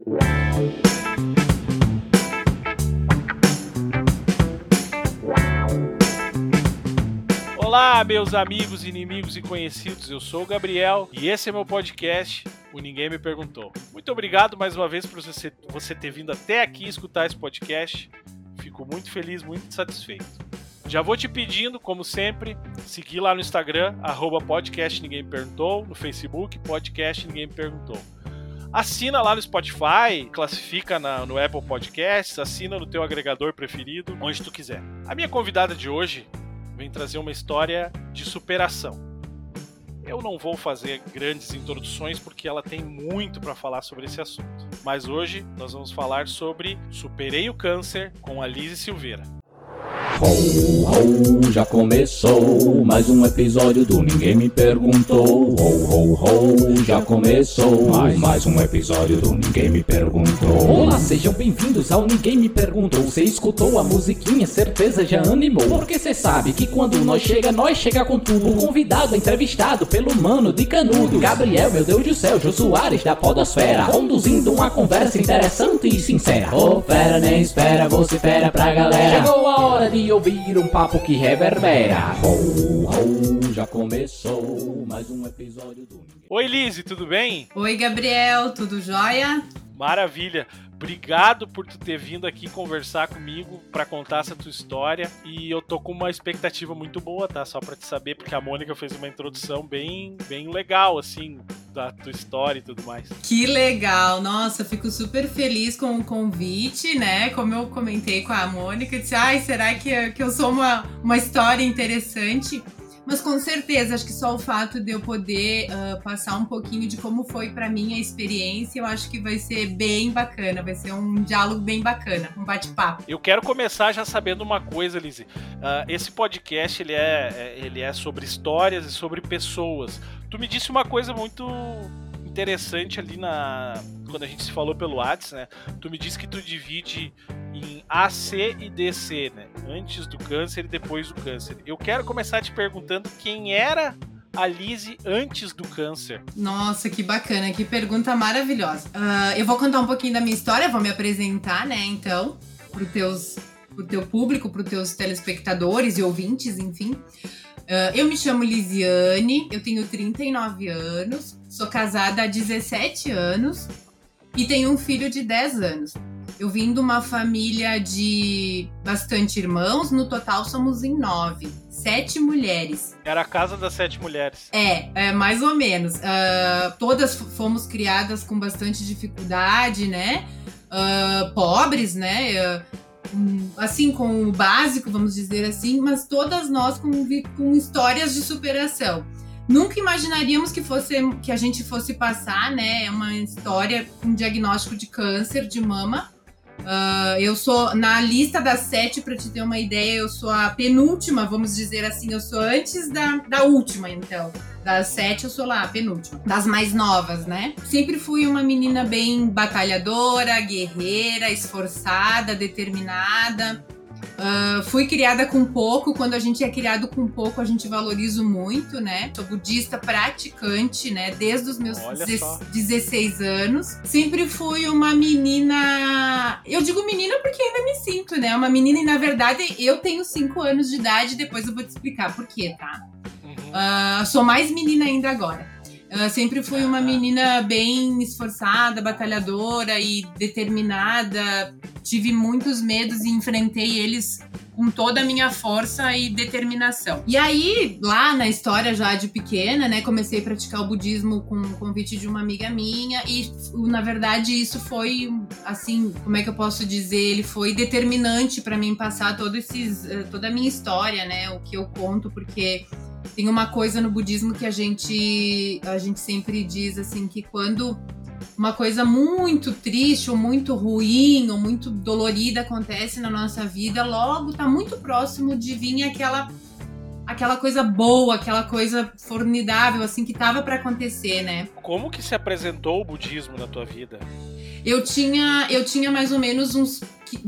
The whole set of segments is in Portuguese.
Olá, meus amigos, inimigos e conhecidos, eu sou o Gabriel e esse é meu podcast, o Ninguém Me Perguntou. Muito obrigado mais uma vez por você ter vindo até aqui escutar esse podcast, fico muito feliz, muito satisfeito. Já vou te pedindo, como sempre, seguir lá no Instagram, @podcast Ninguém Me Perguntou, no Facebook, podcast Ninguém Me Perguntou. Assina lá no Spotify, classifica no Apple Podcasts, assina no teu agregador preferido, onde tu quiser. A minha convidada de hoje vem trazer uma história de superação. Eu não vou fazer grandes introduções porque ela tem muito para falar sobre esse assunto. Mas hoje nós vamos falar sobre Superei o Câncer com a Lizzy Silveira. Ho, ho, já começou mais um episódio do Ninguém Me Perguntou. Ho, ho, ho, já começou mais um episódio do Ninguém Me Perguntou. Olá, sejam bem-vindos ao Ninguém Me Perguntou. Você escutou a musiquinha, certeza já animou. Porque cê sabe que quando nós chega com tudo. O convidado é entrevistado pelo mano de Canudo, Gabriel, meu Deus do céu, Jô Soares da podosfera, conduzindo uma conversa interessante e sincera. Ô fera, nem espera, você fera pra galera. Chegou a hora de ouvir um papo que reverbera. Ho, ho, já começou mais um episódio do Ninguém. Oi, Lizzy, tudo bem? Oi, Gabriel, tudo jóia? Maravilha. Obrigado por tu ter vindo aqui conversar comigo para contar essa tua história. E eu tô com uma expectativa muito boa, tá? Só para te saber, porque a Mônica fez uma introdução bem legal, assim, da tua história e tudo mais. Que legal! Nossa, eu fico super feliz com o convite, né? Como eu comentei com a Mônica, eu disse, será que eu sou uma história interessante? Mas com certeza, acho que só o fato de eu poder passar um pouquinho de como foi pra mim a experiência, eu acho que vai ser bem bacana, vai ser um diálogo bem bacana, um bate-papo. Eu quero começar já sabendo uma coisa, Lizzy. Esse podcast, ele é sobre histórias e sobre pessoas. Tu me disse uma coisa muito interessante ali quando a gente se falou pelo WhatsApp, né? Tu me disse que tu divide em AC e DC, né? Antes do câncer e depois do câncer. Eu quero começar te perguntando quem era a Lizzy antes do câncer. Nossa, que bacana, que pergunta maravilhosa. Eu vou contar um pouquinho da minha história, vou me apresentar, né, então, pro teu público, pros teus telespectadores e ouvintes, enfim. Eu me chamo Liziane, eu tenho 39 anos, sou casada há 17 anos e tenho um filho de 10 anos. Eu vim de uma família de bastante irmãos, no total somos em 9, 7 mulheres. Era a casa das 7 mulheres. Mais ou menos. Todas fomos criadas com bastante dificuldade, né? Pobres, né? Assim, com o básico, vamos dizer assim, mas todas nós com histórias de superação. Nunca imaginaríamos que a gente fosse passar, né, uma história com diagnóstico de câncer de mama. Eu sou, na lista das 7, para te ter uma ideia, eu sou a penúltima, vamos dizer assim, eu sou antes da última, então. Das 7 eu sou lá, a penúltima. Das mais novas, né? Sempre fui uma menina bem batalhadora, guerreira, esforçada, determinada. Fui criada com pouco. Quando a gente é criado com pouco, a gente valoriza muito, né? Sou budista praticante, né? Desde os meus 16 anos. Sempre fui uma menina... Eu digo menina porque ainda me sinto, né? Uma menina e, na verdade, eu tenho 5 anos de idade. Depois eu vou te explicar por quê, tá? Sou mais menina ainda agora. Sempre fui uma menina bem esforçada, batalhadora e determinada. Tive muitos medos e enfrentei eles com toda a minha força e determinação. E aí, lá na história já de pequena, né, comecei a praticar o budismo com o convite de uma amiga minha e, na verdade, isso foi, assim, como é que eu posso dizer? Ele foi determinante para mim passar toda a minha história, né, o que eu conto, porque tem uma coisa no budismo que a gente sempre diz, assim, que quando uma coisa muito triste ou muito ruim ou muito dolorida acontece na nossa vida, logo tá muito próximo de vir aquela coisa boa, aquela coisa formidável, assim, que tava para acontecer, né? Como que se apresentou o budismo na tua vida? Eu tinha mais ou menos uns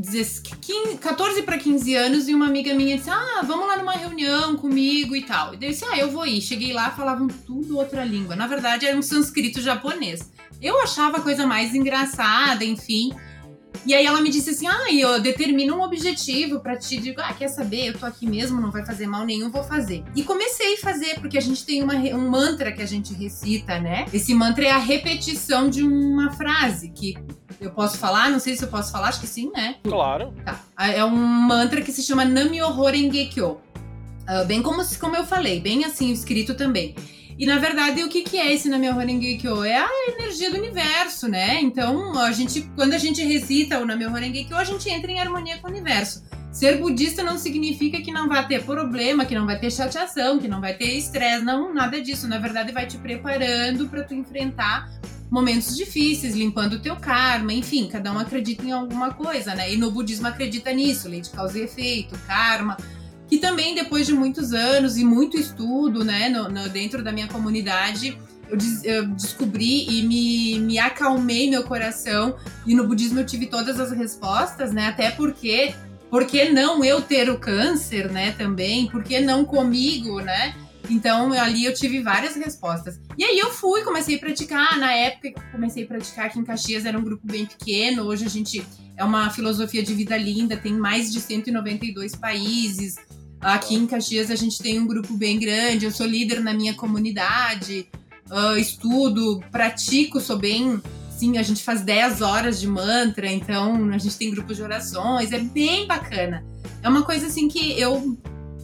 14 para 15 anos e uma amiga minha disse, vamos lá numa reunião comigo e tal. E daí eu disse, eu vou ir. Cheguei lá, falavam tudo outra língua. Na verdade, era um sânscrito japonês. Eu achava a coisa mais engraçada, enfim. E aí ela me disse assim, eu determino um objetivo pra ti. Digo, quer saber? Eu tô aqui mesmo, não vai fazer mal nenhum, vou fazer. E comecei a fazer, porque a gente tem um mantra que a gente recita, né? Esse mantra é a repetição de uma frase que eu posso falar, não sei se eu posso falar, acho que sim, né? Claro. Tá. É um mantra que se chama Nam-myoho Renge-kyo. Bem como eu falei, bem assim escrito também. E, na verdade, o que é esse Nam-myoho Renge-kyo? É a energia do universo, né? Então, quando a gente recita o Nam-myoho Renge-kyo, a gente entra em harmonia com o universo. Ser budista não significa que não vai ter problema, que não vai ter chateação, que não vai ter estresse. Não, nada disso. Na verdade, vai te preparando para tu enfrentar momentos difíceis, limpando o teu karma, enfim, cada um acredita em alguma coisa, né? E no budismo acredita nisso, lei de causa e efeito, karma, que também depois de muitos anos e muito estudo, né, dentro da minha comunidade, eu descobri e me acalmei meu coração, e no budismo eu tive todas as respostas, né, até porque, por que não eu ter o câncer, né, também, por que não comigo, né, então ali eu tive várias respostas. E aí eu comecei a praticar, na época que comecei a praticar aqui em Caxias era um grupo bem pequeno, hoje a gente é uma filosofia de vida linda, tem mais de 192 países, aqui em Caxias a gente tem um grupo bem grande, eu sou líder na minha comunidade, estudo, pratico, sou bem... Sim, a gente faz 10 horas de mantra, então a gente tem grupos de orações, é bem bacana. É uma coisa assim que eu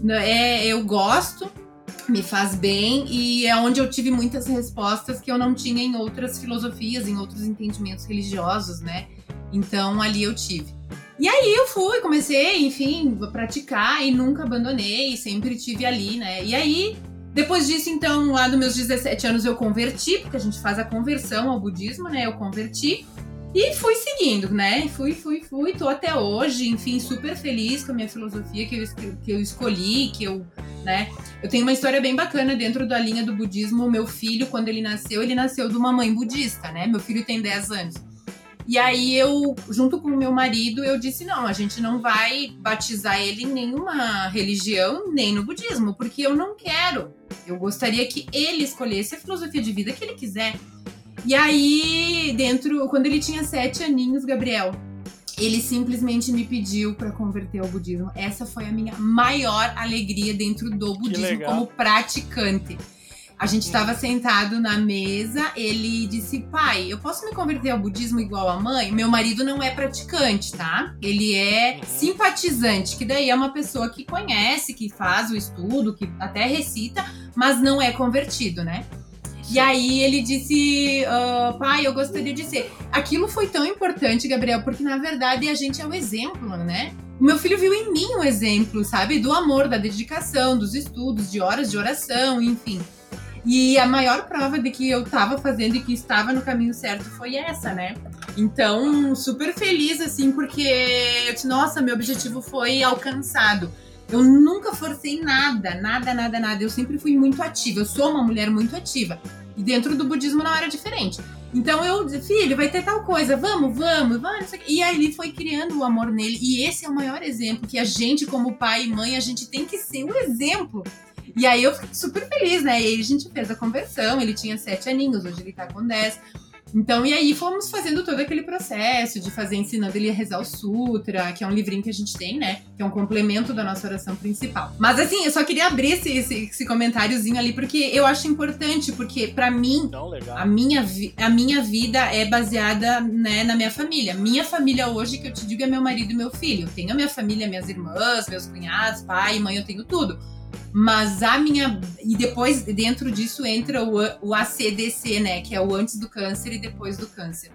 gosto, me faz bem, e é onde eu tive muitas respostas que eu não tinha em outras filosofias, em outros entendimentos religiosos, né? Então ali eu tive. E aí eu comecei, enfim, a praticar e nunca abandonei, sempre tive ali, né? E aí, depois disso, então, lá dos meus 17 anos eu converti, porque a gente faz a conversão ao budismo, né? Eu converti e fui seguindo, né? Fui, tô até hoje, enfim, super feliz com a minha filosofia que eu escolhi, né? Eu tenho uma história bem bacana dentro da linha do budismo. O meu filho, quando ele nasceu de uma mãe budista, né? Meu filho tem 10 anos. E aí eu, junto com o meu marido, eu disse, não, a gente não vai batizar ele em nenhuma religião, nem no budismo, porque eu não quero. Eu gostaria que ele escolhesse a filosofia de vida que ele quiser. E aí, quando ele tinha 7 aninhos, Gabriel, ele simplesmente me pediu para converter ao budismo. Essa foi a minha maior alegria dentro do budismo como praticante. A gente estava sentado na mesa, ele disse, pai, eu posso me converter ao budismo igual a mãe? Meu marido não é praticante, tá? Ele é simpatizante, que daí é uma pessoa que conhece, que faz o estudo, que até recita, mas não é convertido, né? E aí ele disse, pai, eu gostaria de ser. Aquilo foi tão importante, Gabriel, porque na verdade a gente é o exemplo, né? O meu filho viu em mim um exemplo, sabe? Do amor, da dedicação, dos estudos, de horas de oração, enfim. E a maior prova de que eu tava fazendo e que estava no caminho certo foi essa, né? Então, super feliz, assim, porque eu disse, nossa, meu objetivo foi alcançado. Eu nunca forcei nada. Eu sempre fui muito ativa. Eu sou uma mulher muito ativa. E dentro do budismo não era diferente. Então eu disse, filho, vai ter tal coisa, vamos. E aí ele foi criando o amor nele. E esse é o maior exemplo, que a gente, como pai e mãe, a gente tem que ser um exemplo. E aí eu fiquei super feliz, né? E aí a gente fez a conversão, ele tinha 7 aninhos, hoje ele tá com 10. Então, e aí fomos fazendo todo aquele processo de fazer, ensinando ele a rezar o Sutra, que é um livrinho que a gente tem, né? Que é um complemento da nossa oração principal. Mas assim, eu só queria abrir esse comentáriozinho ali, porque eu acho importante, porque pra mim, a minha vida é baseada, né, na minha família. Minha família hoje, que eu te digo, é meu marido e meu filho. Eu tenho a minha família, minhas irmãs, meus cunhados, pai, mãe, eu tenho tudo. Mas e depois dentro disso entra o ACDC, né, que é o antes do câncer e depois do câncer.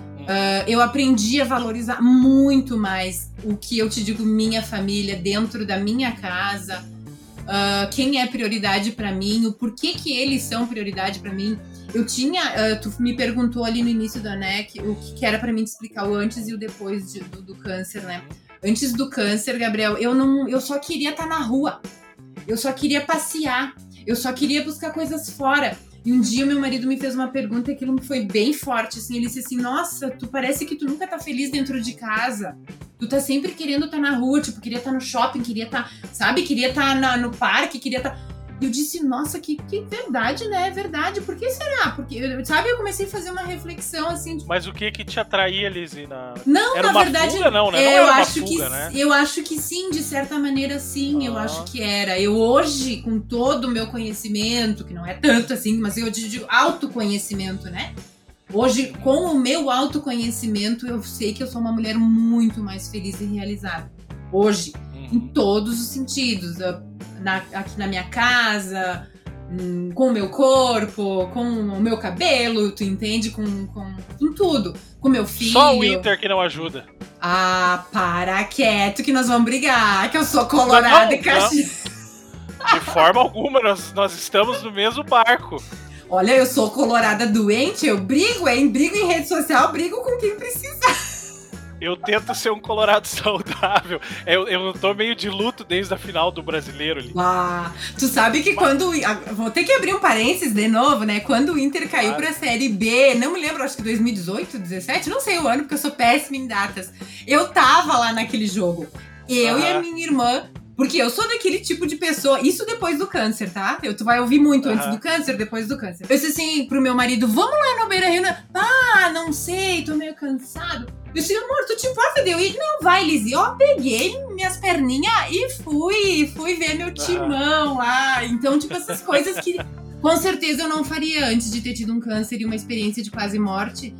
Eu aprendi a valorizar muito mais o que eu te digo, minha família, dentro da minha casa, quem é prioridade pra mim, o porquê que eles são prioridade pra mim. Eu tinha, tu me perguntou ali no início da NEC o que era pra mim te explicar o antes e o depois do câncer, né? Antes do câncer, Gabriel, eu só queria estar na rua. Eu só queria passear, eu só queria buscar coisas fora. E um dia meu marido me fez uma pergunta e aquilo me foi bem forte, assim. Ele disse assim, nossa, tu parece que tu nunca tá feliz dentro de casa. Tu tá sempre querendo estar na rua, tipo, queria estar no shopping, queria estar, sabe? Queria estar no parque, queria estar... E eu disse, nossa, que verdade, né? É verdade. Por que será? Porque, sabe, eu comecei a fazer uma reflexão assim. Mas o que te atraía, Lizzy? Não, era na uma verdade, fuga, não, né? Não eu era uma acho fuga, que né? eu acho que sim, de certa maneira sim, eu acho que era. Eu hoje, com todo o meu conhecimento, que não é tanto assim, mas eu digo autoconhecimento, né? Hoje, com o meu autoconhecimento, eu sei que eu sou uma mulher muito mais feliz e realizada. Hoje, em todos os sentidos. Aqui na minha casa, com o meu corpo, com o meu cabelo, tu entende? Com tudo. Com o meu filho. Só o Inter que não ajuda. Ah, para quieto que nós vamos brigar, que eu sou colorada e caxias. De forma alguma, nós estamos no mesmo barco. Olha, eu sou colorada doente, eu brigo, hein? Brigo em rede social, brigo com quem precisa. Eu tento ser um colorado saudável. Eu tô meio de luto desde a final do Brasileiro ali. Ah, tu sabe que quando... Vou ter que abrir um parênteses de novo, né? Quando o Inter caiu pra Série B, não me lembro, acho que 2018, 2017, não sei o ano, porque eu sou péssima em datas. Eu tava lá naquele jogo. Eu e a minha irmã... Porque eu sou daquele tipo de pessoa... Isso depois do câncer, tá? Tu vai ouvir muito antes do câncer, depois do câncer. Eu disse assim pro meu marido, vamos lá no Beira-Rio, né? Ah, não sei, tô meio cansado. Eu disse, amor, tu te importa de eu ir? Não, vai, Lizzy. Eu peguei minhas perninhas e fui ver meu timão lá. Então, tipo, essas coisas que com certeza eu não faria antes de ter tido um câncer e uma experiência de quase morte.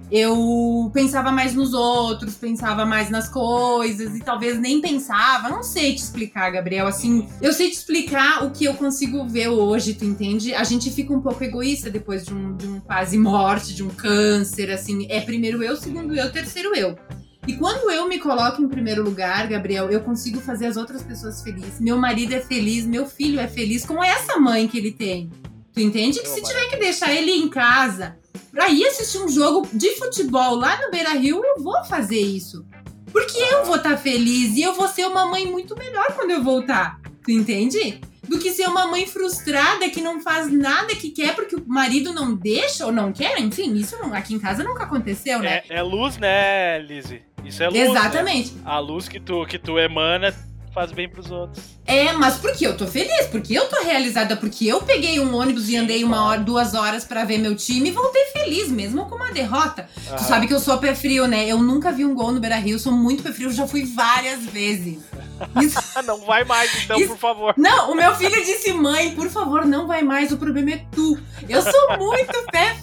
Eu pensava mais nos outros, pensava mais nas coisas e talvez nem pensava. Não sei te explicar, Gabriel, assim, eu sei te explicar o que eu consigo ver hoje, tu entende? A gente fica um pouco egoísta depois de um quase morte, de um câncer, assim, é primeiro eu, segundo eu, terceiro eu. E quando eu me coloco em primeiro lugar, Gabriel, eu consigo fazer as outras pessoas felizes. Meu marido é feliz, meu filho é feliz com essa mãe que ele tem. Tu entende? Que se tiver que deixar ele em casa pra ir assistir um jogo de futebol lá no Beira-Rio, eu vou fazer isso. Porque eu vou estar feliz e eu vou ser uma mãe muito melhor quando eu voltar. Tu entende? Do que ser uma mãe frustrada que não faz nada que quer porque o marido não deixa ou não quer. Enfim, isso aqui em casa nunca aconteceu, né? É luz, né, Lizzy? Isso é luz. Exatamente. Né? A luz que tu emana faz bem pros outros. É, mas porque eu tô feliz, porque eu tô realizada, porque eu peguei um ônibus e andei 1 hora, 2 horas pra ver meu time e voltei feliz, mesmo com uma derrota. Tu sabe que eu sou pé frio, né? Eu nunca vi um gol no Beira-Rio, sou muito pé frio, já fui várias vezes. Isso... Não vai mais, então, por favor. Não, o meu filho disse, mãe, por favor, não vai mais, o problema é tu. Eu sou muito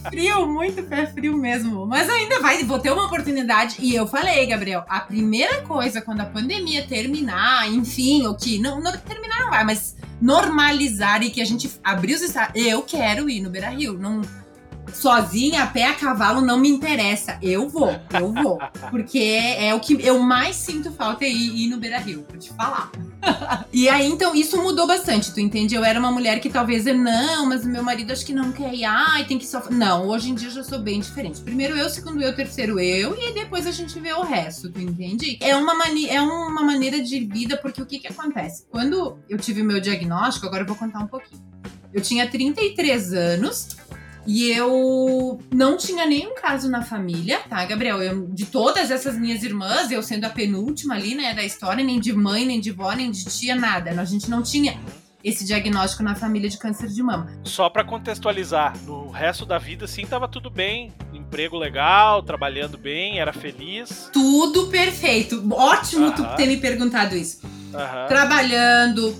pé frio mesmo. Mas ainda vou ter uma oportunidade. E eu falei, Gabriel, a primeira coisa, quando a pandemia terminar, enfim, o que não terminar não vai, mas normalizar e que a gente abrir os estados, eu quero ir no Beira-Rio, não... Sozinha, a pé, a cavalo, não me interessa. Eu vou. Porque é o que eu mais sinto falta é ir no Beira-Rio, vou te falar. E aí, então, isso mudou bastante, tu entende? Eu era uma mulher que talvez, não, mas o meu marido acho que não quer ir, tem que só... Não, hoje em dia eu já sou bem diferente. Primeiro eu, segundo eu, terceiro eu, e aí depois a gente vê o resto, tu entende? É uma maneira de vida, porque o que acontece? Quando eu tive o meu diagnóstico, agora eu vou contar um pouquinho. Eu tinha 33 anos... E eu não tinha nenhum caso na família, tá, Gabriel? De todas essas minhas irmãs, eu sendo a penúltima ali, né, da história, nem de mãe, nem de vó, nem de tia, nada. A gente não tinha esse diagnóstico na família de câncer de mama. Só pra contextualizar, no resto da vida, sim, tava tudo bem. Emprego legal, trabalhando bem, era feliz. Tudo perfeito. Ótimo tu ter me perguntado isso. Trabalhando...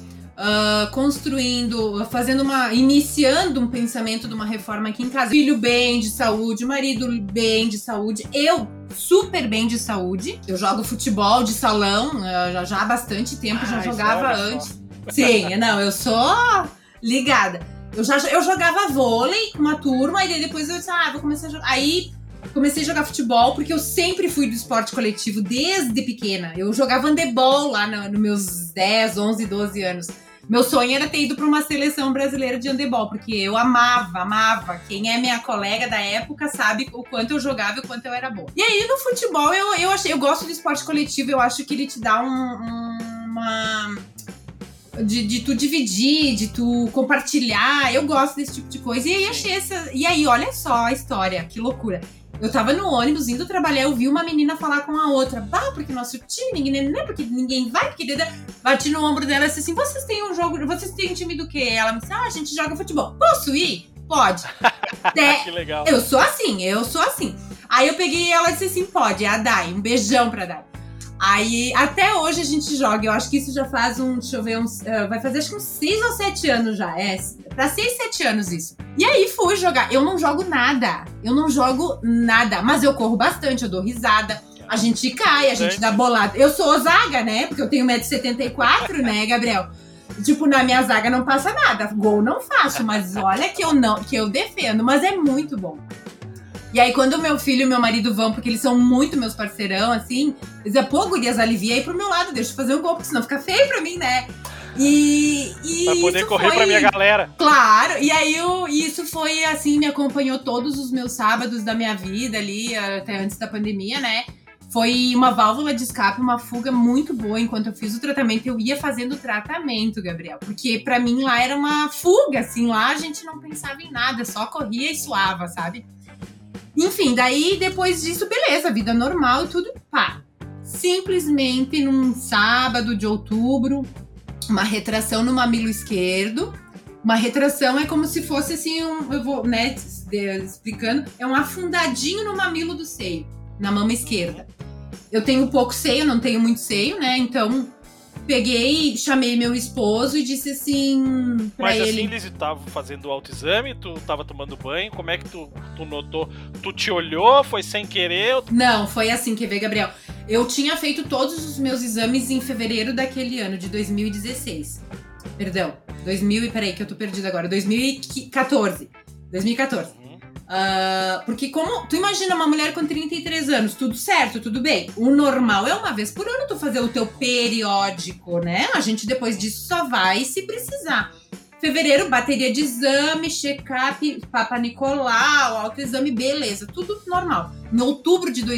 construindo, iniciando um pensamento de uma reforma aqui em casa. Filho bem de saúde, marido bem de saúde, eu super bem de saúde. Eu jogo futebol de salão já há bastante tempo, já jogava antes. Sim, não, eu sou ligada. Eu jogava vôlei com uma turma e depois eu disse, vou começar a jogar. Aí comecei a jogar futebol porque eu sempre fui do esporte coletivo desde pequena. Eu jogava handebol lá nos meus 10, 11, 12 anos. Meu sonho era ter ido para uma seleção brasileira de handebol, porque eu amava. Quem é minha colega da época sabe o quanto eu jogava e o quanto eu era boa. E aí no futebol eu gosto do esporte coletivo, eu acho que ele te dá uma... De tu dividir, de tu compartilhar. Eu gosto desse tipo de coisa. E aí achei E aí, olha só a história, que loucura. Eu tava no ônibus indo trabalhar, eu vi uma menina falar com a outra. Bah, porque nosso time, não é porque ninguém vai, porque bati no ombro dela e disse assim, vocês têm um jogo, vocês têm um time do quê? Ela me disse, a gente joga futebol. Posso ir? Pode. Que legal. Eu sou assim. Aí eu peguei ela e disse assim, pode, é a Dai, um beijão pra Dai. Aí, até hoje a gente joga, eu acho que isso já faz deixa eu ver, vai fazer acho que uns 6 ou 7 anos já, pra 6, 7 anos isso. E aí fui jogar, eu não jogo nada, mas eu corro bastante, eu dou risada, a gente cai, a gente dá bolada. Eu sou zaga, né, porque eu tenho 1,74 m, né, Gabriel? Tipo, na minha zaga não passa nada, gol não faço, mas olha que eu defendo, mas é muito bom. E aí, quando meu filho e meu marido vão, porque eles são muito meus parceirão, assim, eles dizem, pô, gurias, alivia aí pro meu lado, deixa eu fazer um gol, porque senão fica feio pra mim, né? Pra poder correr pra minha galera. Claro, e aí isso foi, assim, me acompanhou todos os meus sábados da minha vida ali, até antes da pandemia, né? Foi uma válvula de escape, uma fuga muito boa. Enquanto eu fiz o tratamento, eu ia fazendo o tratamento, Gabriel. Porque pra mim lá era uma fuga, assim, lá a gente não pensava em nada, só corria e suava, sabe? Enfim, daí depois disso, beleza, vida normal e tudo, pá. Simplesmente num sábado de outubro, uma retração no mamilo esquerdo. Uma retração é como se fosse assim, eu vou, né, explicando, é um afundadinho no mamilo do seio, na mama esquerda. Eu tenho pouco seio, não tenho muito seio, né, então peguei, chamei meu esposo e disse assim pra Mas ele... assim, eles estavam fazendo o autoexame, tu tava tomando banho, como é que tu notou? Tu te olhou, foi sem querer? Não, foi assim, quer ver, Gabriel? Eu tinha feito todos os meus exames em fevereiro daquele ano, de 2016. Perdão, peraí que eu tô perdida agora, 2014. Porque como, tu imagina uma mulher com 33 anos, tudo certo, tudo bem. O normal é uma vez por ano tu fazer o teu periódico, né? A gente depois disso só vai se precisar. Fevereiro, bateria de exame, check-up, Papa Nicolau, autoexame, beleza, tudo normal. Em outubro de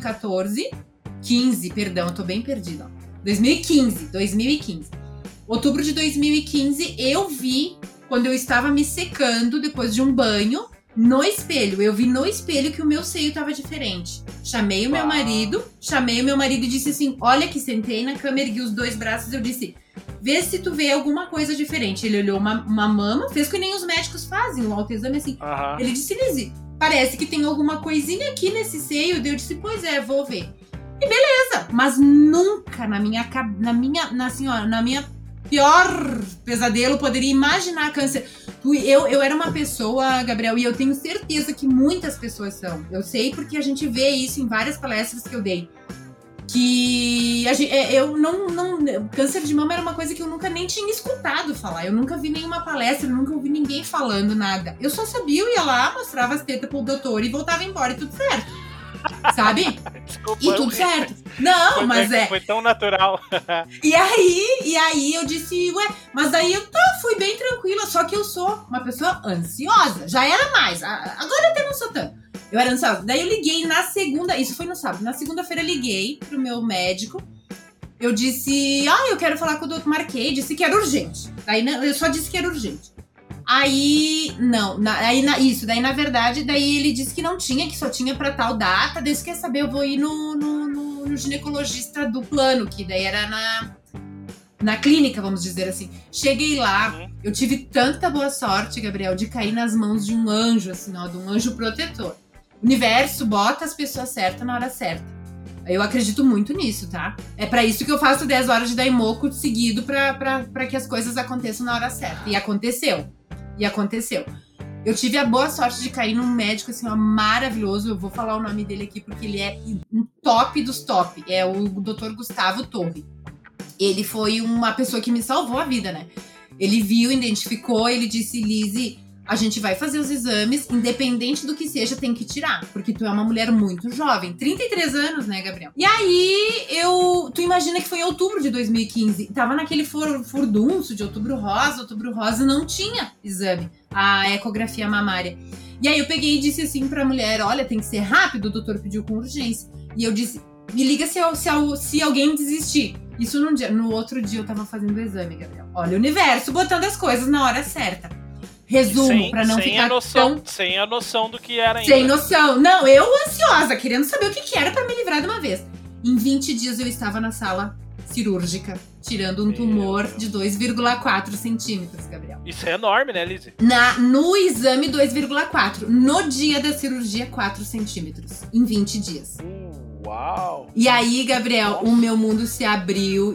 2015, eu tô bem perdida, ó. 2015. Outubro de 2015, eu vi, quando eu estava me secando depois de um banho, no espelho. Eu vi no espelho que o meu seio tava diferente. Chamei o meu marido e disse assim, olha que sentei na cama, ergui os 2 braços, eu disse, vê se tu vê alguma coisa diferente. Ele olhou uma mama, fez que nem os médicos fazem, o autoexame assim. Ele disse, Lizzy, parece que tem alguma coisinha aqui nesse seio. Eu disse, pois é, vou ver. E beleza, mas nunca na minha pior pesadelo poderia imaginar câncer. Eu era uma pessoa, Gabriel, e eu tenho certeza que muitas pessoas são. Eu sei porque a gente vê isso em várias palestras que eu dei. Que câncer de mama era uma coisa que eu nunca nem tinha escutado falar. Eu nunca vi nenhuma palestra, nunca ouvi ninguém falando nada. Eu só sabia, eu ia lá, mostrava as tetas pro doutor e voltava embora e tudo certo. Sabe? Desculpa, e tudo certo. Não, mas foi tão natural. E aí eu disse, mas daí eu fui bem tranquila, só que eu sou uma pessoa ansiosa. Já era mais, agora eu até não sou tanto. Eu era ansiosa. Daí eu liguei na segunda, isso foi no sábado, na segunda-feira liguei pro meu médico. Eu disse, eu quero falar com o doutor, marquei, disse que era urgente. Daí eu só disse que era urgente. Aí, daí na verdade, daí ele disse que não tinha, que só tinha pra tal data, daí você quer saber, eu vou ir no ginecologista do plano, que daí era na clínica, vamos dizer assim. Cheguei lá, eu tive tanta boa sorte, Gabriel, de cair nas mãos de um anjo, assim, ó, de um anjo protetor. O universo bota as pessoas certas na hora certa. Eu acredito muito nisso, tá? É pra isso que eu faço 10 horas de daimoku seguido pra que as coisas aconteçam na hora certa. E aconteceu. Eu tive a boa sorte de cair num médico, assim, ó, maravilhoso. Eu vou falar o nome dele aqui porque ele é um top dos top. É o Dr. Gustavo Torre. Ele foi uma pessoa que me salvou a vida, né? Ele viu, identificou, ele disse, Lizzy, a gente vai fazer os exames, independente do que seja, tem que tirar. Porque tu é uma mulher muito jovem. 33 anos, né, Gabriel? E aí, tu imagina que foi em outubro de 2015. Tava naquele furdunço de outubro rosa não tinha exame. A ecografia mamária. E aí eu peguei e disse assim pra mulher, olha, tem que ser rápido, o doutor pediu com urgência. E eu disse, me liga se alguém desistir. Isso num dia. No outro dia eu tava fazendo o exame, Gabriel. Olha o universo botando as coisas na hora certa. Resumo, pra não ficar tão... Sem a noção do que era ainda. Sem noção. Não, eu ansiosa, querendo saber o que era pra me livrar de uma vez. Em 20 dias eu estava na sala cirúrgica, tirando um tumor de 2,4 centímetros, Gabriel. Isso é enorme, né, Lizzy? No exame, 2,4. No dia da cirurgia, 4 centímetros. Em 20 dias. Uau! E aí, Gabriel, o meu mundo se abriu.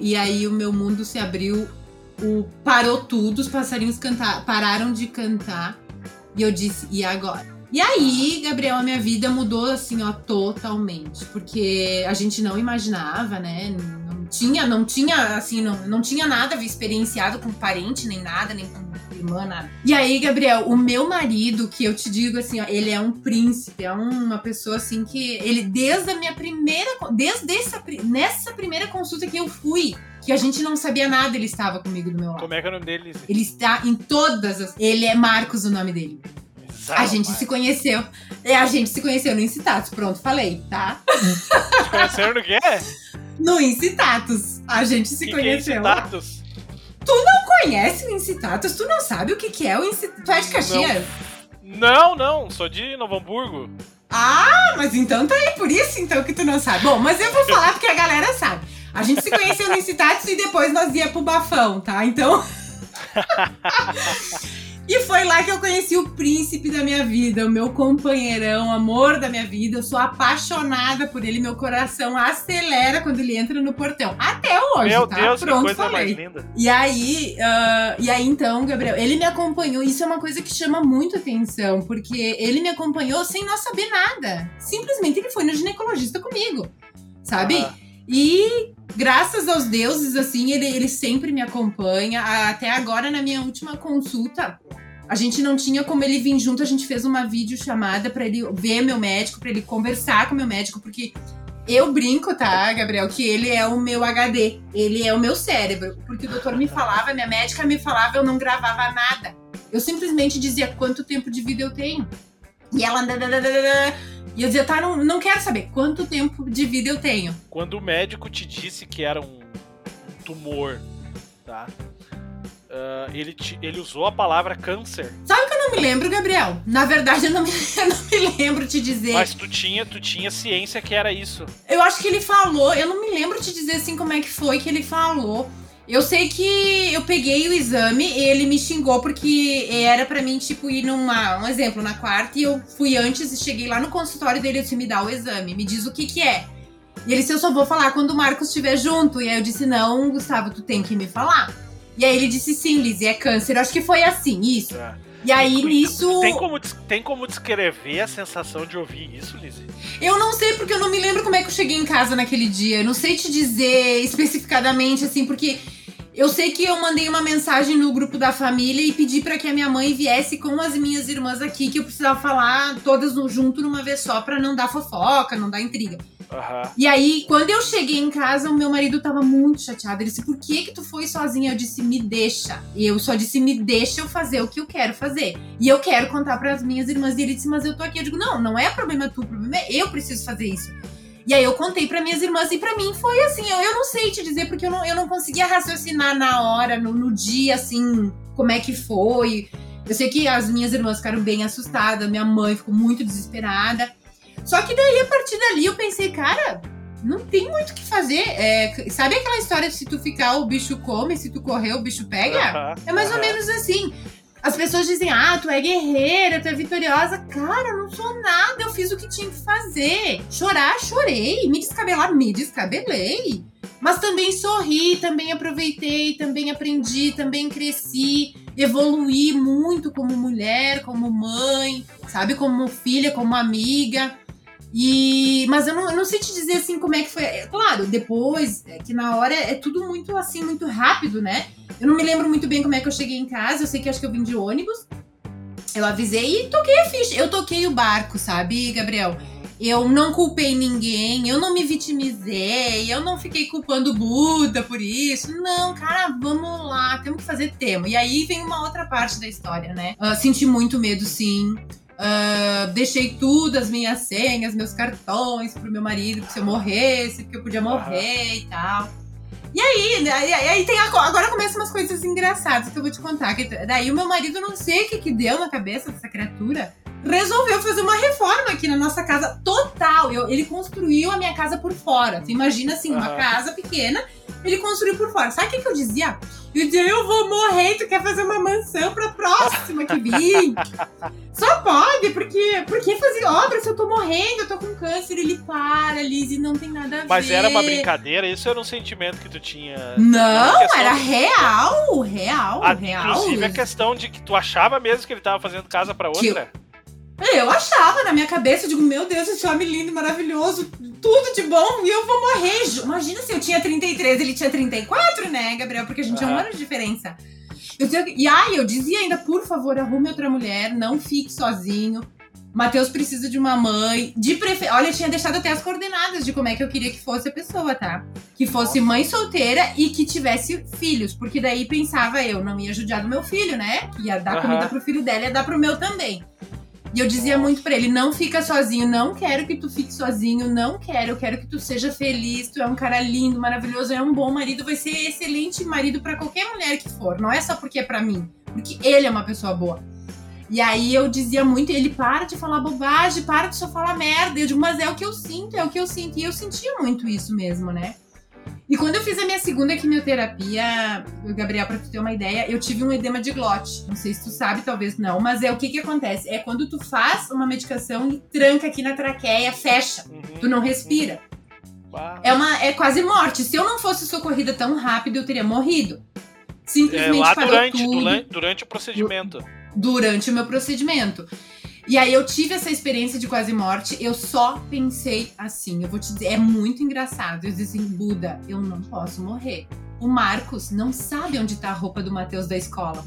Parou tudo, os passarinhos pararam de cantar. E eu disse, e agora? E aí, Gabriel, a minha vida mudou assim, ó, totalmente. Porque a gente não imaginava, né? Não tinha nada experienciado com parente, nem nada, nem com irmã, nada. E aí, Gabriel, o meu marido, que eu te digo assim, ó, ele é um príncipe, é uma pessoa assim que ele, nessa primeira consulta que eu fui, que a gente não sabia nada, ele estava comigo do meu lado. Como é que é o nome dele, Lizzy? Ele está em todas as... Ele é Marcos, o nome dele. A gente se conheceu. A gente se conheceu no Incitatus. Pronto, falei, tá? Se conheceram no quê? No Incitatus. A gente se conheceu. Que é Incitatus? Tu não conhece o Incitatus? Tu não sabe o que é o Incitatus? Tu é de Caxias? Não. Sou de Novo Hamburgo. Ah, mas então tá aí. Por isso então que tu não sabe. Bom, mas eu vou falar porque a galera sabe. A gente se conheceu no Incitatus e depois nós ia pro Bafão, tá? Então... E foi lá que eu conheci o príncipe da minha vida, o meu companheirão, amor da minha vida. Eu sou apaixonada por ele, meu coração acelera quando ele entra no portão. Até hoje, meu tá? Deus, Pronto, que coisa falei. mais linda. E aí então, Gabriel, ele me acompanhou. Isso é uma coisa que chama muito atenção, porque ele me acompanhou sem nós saber nada. Simplesmente ele foi no ginecologista comigo, sabe? E graças aos deuses, assim, ele sempre me acompanha. Até agora, na minha última consulta, a gente não tinha como ele vir junto. A gente fez uma videochamada pra ele ver meu médico, pra ele conversar com meu médico, porque eu brinco, tá, Gabriel, que ele é o meu HD, ele é o meu cérebro. Porque o doutor me falava, minha médica me falava, eu não gravava nada. Eu simplesmente dizia quanto tempo de vida eu tenho. E ela... E eu dizia, tá, não quero saber quanto tempo de vida eu tenho. Quando o médico te disse que era um tumor, tá? Ele usou a palavra câncer. Sabe que eu não me lembro, Gabriel? Na verdade, eu não me lembro te dizer. Mas tu tinha ciência que era isso. Eu acho que ele falou, eu não me lembro te dizer assim como é que foi que ele falou. Eu sei que eu peguei o exame e ele me xingou porque era pra mim, tipo, ir um exemplo, na quarta, e eu fui antes e cheguei lá no consultório dele e disse, me dá o exame, me diz o que é. E ele disse, eu só vou falar quando o Marcos estiver junto. E aí eu disse, não, Gustavo, tu tem que me falar. E aí ele disse, sim, Lizzy, é câncer. Eu acho que foi assim, isso. E aí nisso... Tem como descrever a sensação de ouvir isso, Lizzy? Eu não sei, porque eu não me lembro como é que eu cheguei em casa naquele dia. Eu não sei te dizer especificadamente, assim, porque eu sei que eu mandei uma mensagem no grupo da família e pedi pra que a minha mãe viesse com as minhas irmãs aqui, que eu precisava falar todas junto numa vez só pra não dar fofoca, não dar intriga. E aí, quando eu cheguei em casa, o meu marido tava muito chateado. Ele disse, por que tu foi sozinha? Eu disse, me deixa. E eu só disse, me deixa eu fazer o que eu quero fazer. E eu quero contar pras minhas irmãs. E ele disse, mas eu tô aqui. Eu digo, não é problema tu, o problema é eu preciso fazer isso. E aí eu contei pra minhas irmãs e pra mim foi assim, eu não sei te dizer, porque eu não conseguia raciocinar na hora, no dia, assim, como é que foi. Eu sei que as minhas irmãs ficaram bem assustadas, minha mãe ficou muito desesperada. Só que daí, a partir dali, eu pensei, cara, não tem muito o que fazer. Sabe aquela história de se tu ficar, o bicho come, se tu correr, o bicho pega? É mais ou menos assim. As pessoas dizem, tu é guerreira, tu é vitoriosa. Cara, eu não sou nada, eu fiz o que tinha que fazer. Chorar, chorei. Me descabelar, me descabelei. Mas também sorri, também aproveitei, também aprendi, também cresci. Evoluí muito como mulher, como mãe, sabe? Como filha, como amiga. Mas eu não sei te dizer assim como é que foi. Claro, depois, que na hora é tudo muito assim, muito rápido, né? Eu não me lembro muito bem como é que eu cheguei em casa. Eu sei que acho que eu vim de ônibus. Eu avisei e toquei a ficha. Eu toquei o barco, sabe, Gabriel? Eu não culpei ninguém, eu não me vitimizei, eu não fiquei culpando o Buda por isso. Não, cara, vamos lá, temos que fazer tema. E aí vem uma outra parte da história, né? Senti muito medo, sim. Deixei tudo, as minhas senhas, meus cartões pro meu marido, que se eu morresse, porque eu podia morrer e tal. E aí tem agora começam umas coisas engraçadas que eu vou te contar. Daí o meu marido, não sei o que deu na cabeça dessa criatura, resolveu fazer uma reforma aqui na nossa casa total. Ele construiu a minha casa por fora. Você imagina assim, uma casa pequena, ele construiu por fora. Sabe o que eu dizia? Eu dizia, eu vou morrer, tu quer fazer uma mansão pra próxima que vir? Só pode, porque fazer obra se eu tô morrendo, eu tô com câncer? Ele para, Liz, não tem nada a ver. Mas era uma brincadeira? Isso era um sentimento que tu tinha? Não, era real. Inclusive a questão de que tu achava mesmo que ele tava fazendo casa pra outra? Eu achava, na minha cabeça, eu digo, meu Deus, esse homem lindo, maravilhoso, tudo de bom, e eu vou morrer. Imagina se eu tinha 33, ele tinha 34, né, Gabriel? Porque a gente tinha um ano de diferença. Eu dizia ainda, por favor, arrume outra mulher, não fique sozinho. Matheus precisa de uma mãe. Olha, eu tinha deixado até as coordenadas de como é que eu queria que fosse a pessoa, tá? Que fosse mãe solteira e que tivesse filhos. Porque daí pensava eu, não ia judiar do meu filho, né? Ia dar comida pro filho dela, ia dar pro meu também. E eu dizia muito pra ele, não fica sozinho, não quero que tu fique sozinho, eu quero que tu seja feliz, tu é um cara lindo, maravilhoso, é um bom marido, vai ser excelente marido pra qualquer mulher que for, não é só porque é pra mim, porque ele é uma pessoa boa. E aí eu dizia muito, ele para de falar bobagem, para de só falar merda, eu digo, mas é o que eu sinto, e eu sentia muito isso mesmo, né? E quando eu fiz a minha segunda quimioterapia, Gabriel, pra tu ter uma ideia, eu tive um edema de glote. Não sei se tu sabe, talvez não, mas o que acontece? É quando tu faz uma medicação e tranca aqui na traqueia, fecha, tu não respira. É quase morte. Se eu não fosse socorrida tão rápido, eu teria morrido. Simplesmente lá parou tudo. Durante o procedimento. Durante o meu procedimento. E aí eu tive essa experiência de quase morte, eu só pensei assim, eu vou te dizer, é muito engraçado. Eu disse assim, Buda, eu não posso morrer. O Marcos não sabe onde tá a roupa do Matheus da escola.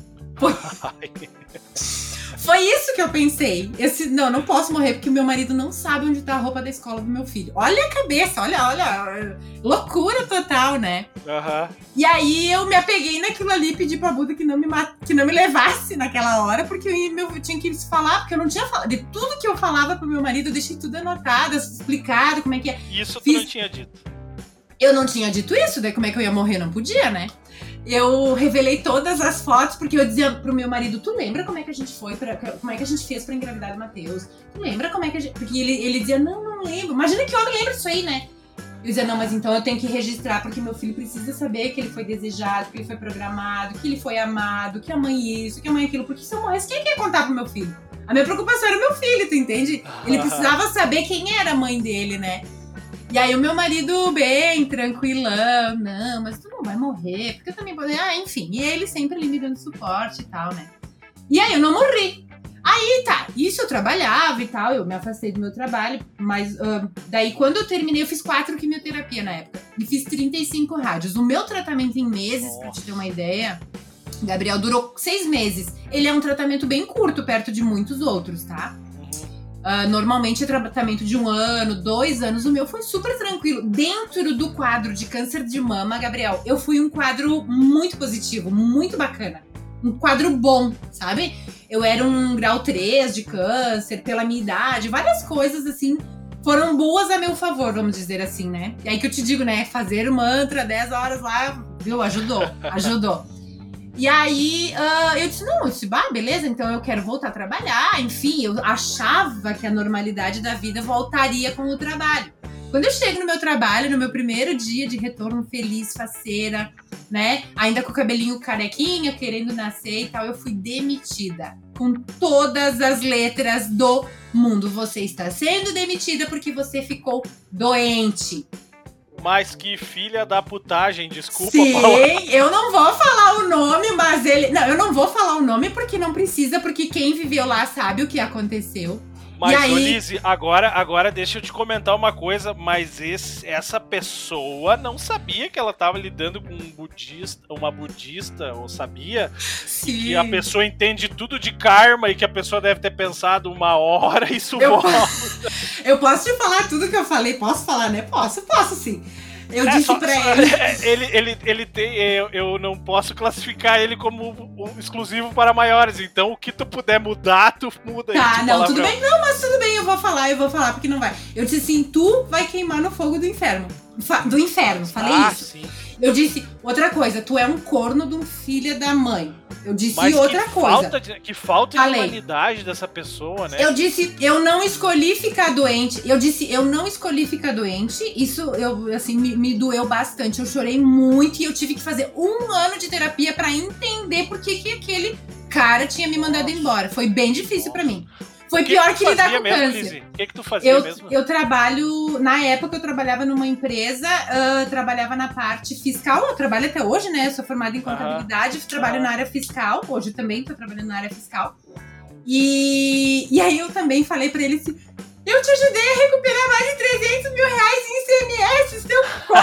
Foi isso que eu pensei. Não posso morrer porque o meu marido não sabe onde tá a roupa da escola do meu filho. Olha a cabeça, olha, loucura total, né? E aí eu me apeguei naquilo ali e pedi pra Buda que não me levasse naquela hora, porque eu tinha que falar, porque eu não tinha falado. De tudo que eu falava pro meu marido, eu deixei tudo anotado, explicado como é que é. Isso tu não tinha dito. Eu não tinha dito isso, daí como é que eu ia morrer? Não podia, né? Eu revelei todas as fotos, porque eu dizia pro meu marido, tu lembra como é que a gente como é que a gente fez pra engravidar do Matheus? Tu lembra como é que a gente... Porque ele dizia, não lembro. Imagina que homem lembra disso aí, né? Eu dizia, não, mas então eu tenho que registrar, porque meu filho precisa saber que ele foi desejado, que ele foi programado, que ele foi amado, que a mãe isso, que a mãe aquilo. Porque se eu morresse, quem ia contar pro meu filho? A minha preocupação era o meu filho, tu entende? Ele precisava saber quem era a mãe dele, né? E aí o meu marido bem tranquilão, não, mas tu não vai morrer, porque eu também vou... enfim, e ele sempre ali me dando suporte e tal, né? E aí eu não morri. Aí tá, isso eu trabalhava e tal, eu me afastei do meu trabalho, mas daí quando eu terminei, eu fiz 4 quimioterapia na época, e fiz 35 rádios. O meu tratamento em meses, pra te ter uma ideia, Gabriel, durou 6 meses. Ele é um tratamento bem curto, perto de muitos outros, tá? Normalmente é tratamento de 1 ano, 2 anos. O meu foi super tranquilo. Dentro do quadro de câncer de mama, Gabriel, eu fui um quadro muito positivo, muito bacana. Um quadro bom, sabe? Eu era um grau 3 de câncer, pela minha idade, várias coisas assim foram boas a meu favor, vamos dizer assim, né? E aí que eu te digo, né? Fazer o mantra 10 horas lá, viu? Ajudou. E aí, eu disse, beleza, então eu quero voltar a trabalhar. Enfim, eu achava que a normalidade da vida voltaria com o trabalho. Quando eu chego no meu trabalho, no meu primeiro dia de retorno feliz, faceira, né? Ainda com o cabelinho carequinha, querendo nascer e tal, eu fui demitida. Com todas as letras do mundo. Você está sendo demitida porque você ficou doente. Mas que filha da putagem, desculpa. Sim, eu não vou falar o nome, mas ele... Não, eu não vou falar o nome porque não precisa, porque quem viveu lá sabe o que aconteceu. Mas, aí... Lizzy, agora deixa eu te comentar uma coisa, mas essa pessoa não sabia que ela estava lidando com uma budista, ou sabia? Sim. E que a pessoa entende tudo de karma e que a pessoa deve ter pensado 1 hora e isso volta. Eu posso te falar tudo que eu falei? Posso falar, né? Posso sim. Eu disse pra ele... Ele tem... Eu não posso classificar ele como um exclusivo para maiores, então o que tu puder mudar, tu muda. Tá, não, tudo bem. Não, mas tudo bem, eu vou falar, porque não vai. Eu disse assim, tu vai queimar no fogo do inferno. Do inferno, falei isso. Sim. Eu disse, outra coisa, tu é um corno de um filho da mãe. Eu disse outra coisa. Que falta de humanidade dessa pessoa, né? Eu disse, eu não escolhi ficar doente. Isso, assim, me doeu bastante. Eu chorei muito e eu tive que fazer 1 ano de terapia pra entender por que aquele cara tinha me mandado embora. Foi bem difícil pra mim. Foi pior que lidar com câncer. O que tu fazia mesmo? Eu trabalho... Na época, eu trabalhava numa empresa, trabalhava na parte fiscal. Eu trabalho até hoje, né? Eu sou formada em contabilidade, trabalho na área fiscal. Hoje também tô trabalhando na área fiscal. E aí eu também falei pra ele assim... Eu te ajudei a recuperar mais de 300 mil reais em ICMS, seu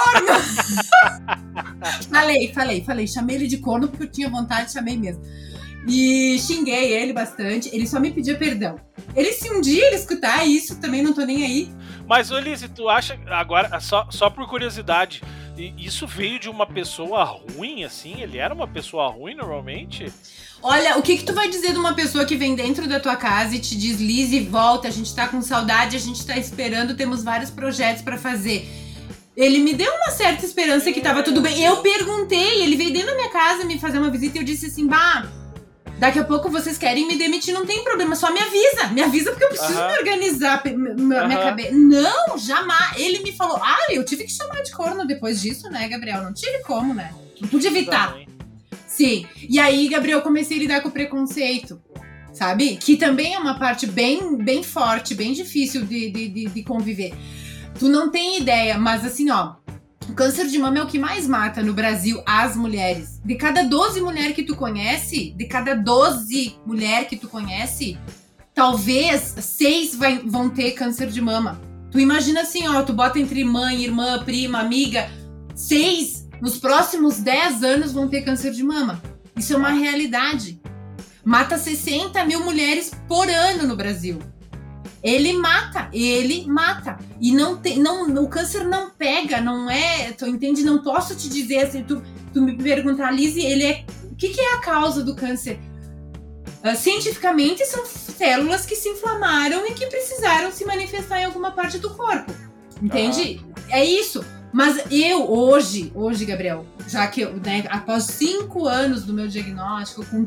corno! Falei. Chamei ele de corno porque eu tinha vontade, chamei mesmo. E xinguei ele bastante, ele só me pedia perdão. Se um dia ele escutar isso, também não tô nem aí. Mas, Elise, tu acha, agora, só por curiosidade, isso veio de uma pessoa ruim, assim? Ele era uma pessoa ruim, normalmente? Olha, o que tu vai dizer de uma pessoa que vem dentro da tua casa e te diz, Lise, volta, a gente tá com saudade, a gente tá esperando, temos vários projetos pra fazer. Ele me deu uma certa esperança que tava tudo bem. Eu perguntei, ele veio dentro da minha casa me fazer uma visita e eu disse assim, daqui a pouco vocês querem me demitir, não tem problema, só me avisa porque eu preciso me organizar minha cabeça. Não, jamais. Ele me falou, eu tive que chamar de corno depois disso, né, Gabriel? Não tive como, né? Não pude evitar. Sim. E aí, Gabriel, comecei a lidar com o preconceito, sabe? Que também é uma parte bem, bem forte, bem difícil de conviver. Tu não tem ideia, mas assim, o câncer de mama é o que mais mata no Brasil as mulheres. De cada 12 mulheres que tu conhece, talvez 6 vão ter câncer de mama. Tu imagina assim, tu bota entre mãe, irmã, prima, amiga, 6 nos próximos 10 anos vão ter câncer de mama. Isso é uma realidade. Mata 60 mil mulheres por ano no Brasil. Ele mata. E o câncer não pega, não é, tu entende? Não posso te dizer assim, tu me perguntar, Lise, o que é a causa do câncer? Cientificamente são células que se inflamaram e que precisaram se manifestar em alguma parte do corpo, entende? É isso. Mas eu, hoje, Gabriel, já que eu, né, após 5 anos do meu diagnóstico, com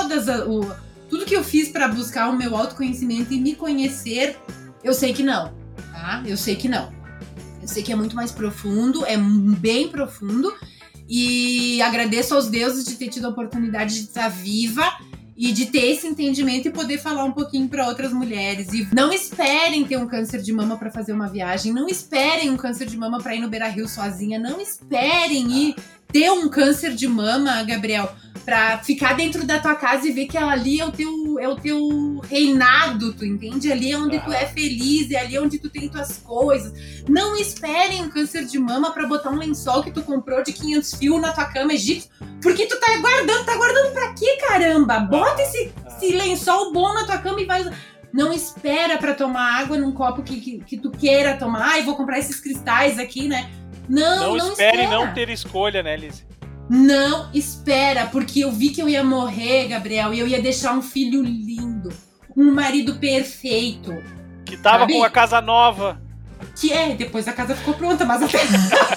tudo que eu fiz para buscar o meu autoconhecimento e me conhecer, eu sei que não, tá? Eu sei que é muito mais profundo, é bem profundo, e agradeço aos deuses de ter tido a oportunidade de estar viva e de ter esse entendimento e poder falar um pouquinho para outras mulheres. E não esperem ter um câncer de mama para fazer uma viagem, não esperem um câncer de mama para ir no Beira-Rio sozinha, não esperem ir ter um câncer de mama, Gabriel, pra ficar dentro da tua casa e ver que ali é o teu reinado, tu entende? Ali é onde tu é feliz, é ali onde tu tem tuas coisas. Não esperem um câncer de mama pra botar um lençol que tu comprou de 500 fios na tua cama egípcia, porque tu tá guardando pra quê, caramba? Bota esse lençol bom na tua cama e vai usar. Não espera pra tomar água num copo que tu queira tomar. Eu vou comprar esses cristais aqui, né? Não espere não ter escolha, né, Lise? Não espera, porque eu vi que eu ia morrer, Gabriel, e eu ia deixar um filho lindo, um marido perfeito. Que tava com a casa nova. Depois a casa ficou pronta, mas até...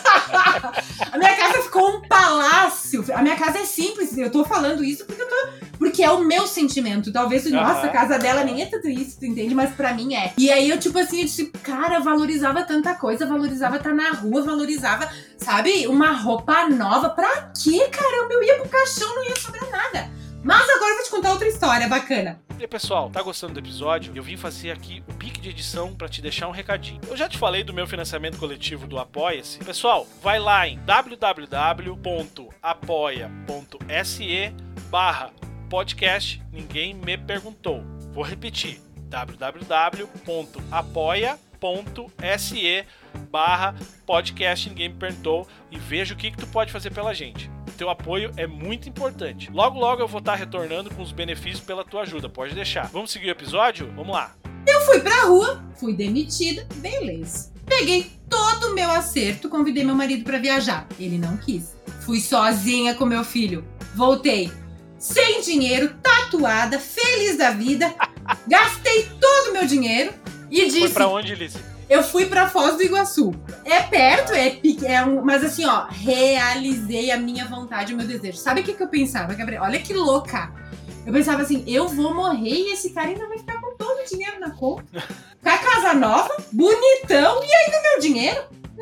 A minha casa ficou um palácio. A minha casa é simples, eu tô falando isso porque é o meu sentimento. Talvez, nossa, a casa dela nem é tudo isso, tu entende? Mas pra mim é. E aí eu, tipo assim, cara, valorizava tanta coisa, valorizava estar na rua, valorizava, sabe, uma roupa nova. Pra quê, caramba? Eu ia pro caixão, não ia sobrar nada. Mas agora eu vou te contar outra história bacana. E aí, pessoal, tá gostando do episódio? Eu vim fazer aqui o pique de edição pra te deixar um recadinho. Eu já te falei do meu financiamento coletivo do Apoia-se. Pessoal, vai lá em www.apoia.se/podcast Ninguém Me Perguntou. Vou repetir, www.apoia.se/podcast Ninguém Me Perguntou e veja o que tu pode fazer pela gente. Teu apoio é muito importante. Logo eu vou estar retornando com os benefícios pela tua ajuda, pode deixar. Vamos seguir o episódio? Vamos lá. Eu fui pra rua, fui demitida, beleza. Peguei toda todo o meu acerto, convidei meu marido pra viajar. Ele não quis. Fui sozinha com meu filho. Voltei sem dinheiro, tatuada, feliz da vida. Gastei todo o meu dinheiro e disse... Foi pra onde, Liz? Eu fui pra Foz do Iguaçu. É perto, mas assim, ó, realizei a minha vontade, o meu desejo. Sabe o que eu pensava, Gabriel? Olha que louca. Eu pensava assim, eu vou morrer e esse cara ainda vai ficar com todo o dinheiro na conta. Com a casa nova, bonitão, e ainda meu dinheiro?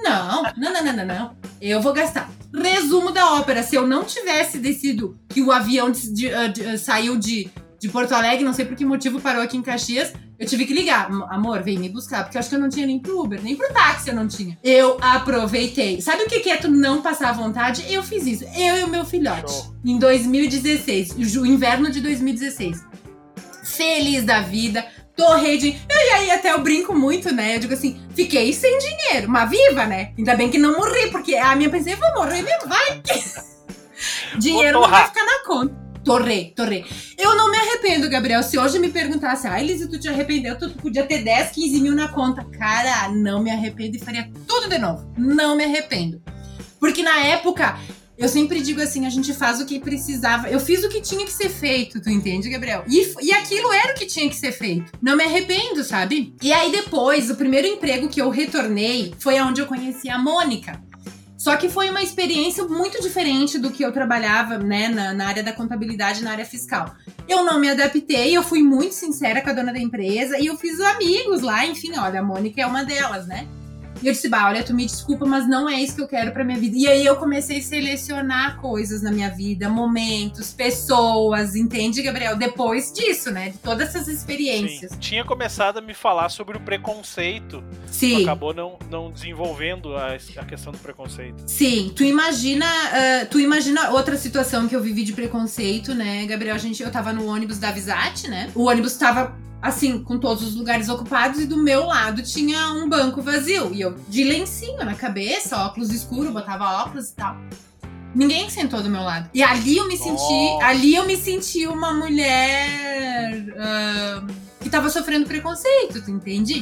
Não. Eu vou gastar. Resumo da ópera, se eu não tivesse decidido que o avião saiu de Porto Alegre, não sei por que motivo parou aqui em Caxias, eu tive que ligar. Amor, vem me buscar, porque eu acho que eu não tinha nem pro Uber, nem pro táxi eu não tinha. Eu aproveitei. Sabe o que é tu não passar vontade? Eu fiz isso. Eu e o meu filhote. Show. Em 2016, o inverno de 2016. Feliz da vida, torrei de... E aí até eu brinco muito, né? Eu digo assim, fiquei sem dinheiro, mas viva, né? Ainda bem que não morri, porque a minha pensei, eu vou morrer mesmo, vai. Dinheiro não vai ficar na conta. Torrei. Eu não me arrependo, Gabriel. Se hoje me perguntasse, Elise, tu te arrependeu? Tu podia ter 10, 15 mil na conta. Cara, não me arrependo e faria tudo de novo. Não me arrependo. Porque na época, eu sempre digo assim, a gente faz o que precisava. Eu fiz o que tinha que ser feito, tu entende, Gabriel? E aquilo era o que tinha que ser feito. Não me arrependo, sabe? E aí depois, o primeiro emprego que eu retornei foi onde eu conheci a Mônica. Só que foi uma experiência muito diferente do que eu trabalhava, né, na área da contabilidade, na área fiscal. Eu não me adaptei, eu fui muito sincera com a dona da empresa e eu fiz amigos lá, enfim, olha, a Mônica é uma delas, né? E eu disse, olha, tu me desculpa, mas não é isso que eu quero pra minha vida. E aí eu comecei a selecionar coisas na minha vida, momentos, pessoas, entende, Gabriel? Depois disso, né, de todas essas experiências. Sim. Tinha começado a me falar sobre o preconceito. Sim. Acabou não desenvolvendo a questão do preconceito. Sim, tu imagina outra situação que eu vivi de preconceito, né, Gabriel? Eu tava no ônibus da Visat, né? O ônibus tava, assim, com todos os lugares ocupados e do meu lado tinha um banco vazio. E eu, de lencinho na cabeça, óculos escuro, botava óculos e tal. Ninguém sentou do meu lado. E ali eu me senti uma mulher que tava sofrendo preconceito, tu entende?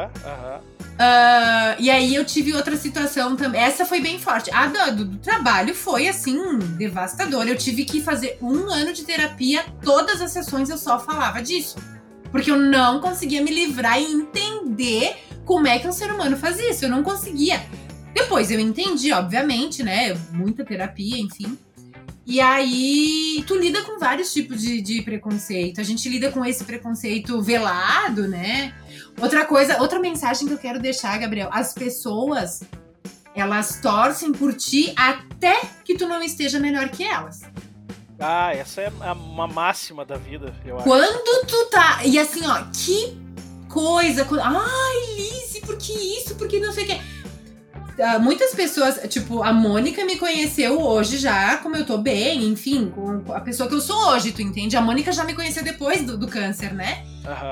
E aí eu tive outra situação também. Essa foi bem forte. A do trabalho foi, assim, devastadora. Eu tive que fazer 1 ano de terapia. Todas as sessões eu só falava disso. Porque eu não conseguia me livrar e entender como é que um ser humano faz isso. Eu não conseguia. Depois eu entendi, obviamente, né? Muita terapia, enfim. E aí, tu lida com vários tipos de preconceito. A gente lida com esse preconceito velado, né? Outra mensagem que eu quero deixar, Gabriel. As pessoas, elas torcem por ti até que tu não esteja melhor que elas. Ah, essa é uma máxima da vida, eu acho. Quando tu tá... E assim, ó, que coisa... Ai, Liz, por que isso? Por que não sei o que... Muitas pessoas, tipo, a Mônica me conheceu hoje já, como eu tô bem, enfim, com a pessoa que eu sou hoje, tu entende? A Mônica já me conheceu depois do câncer, né?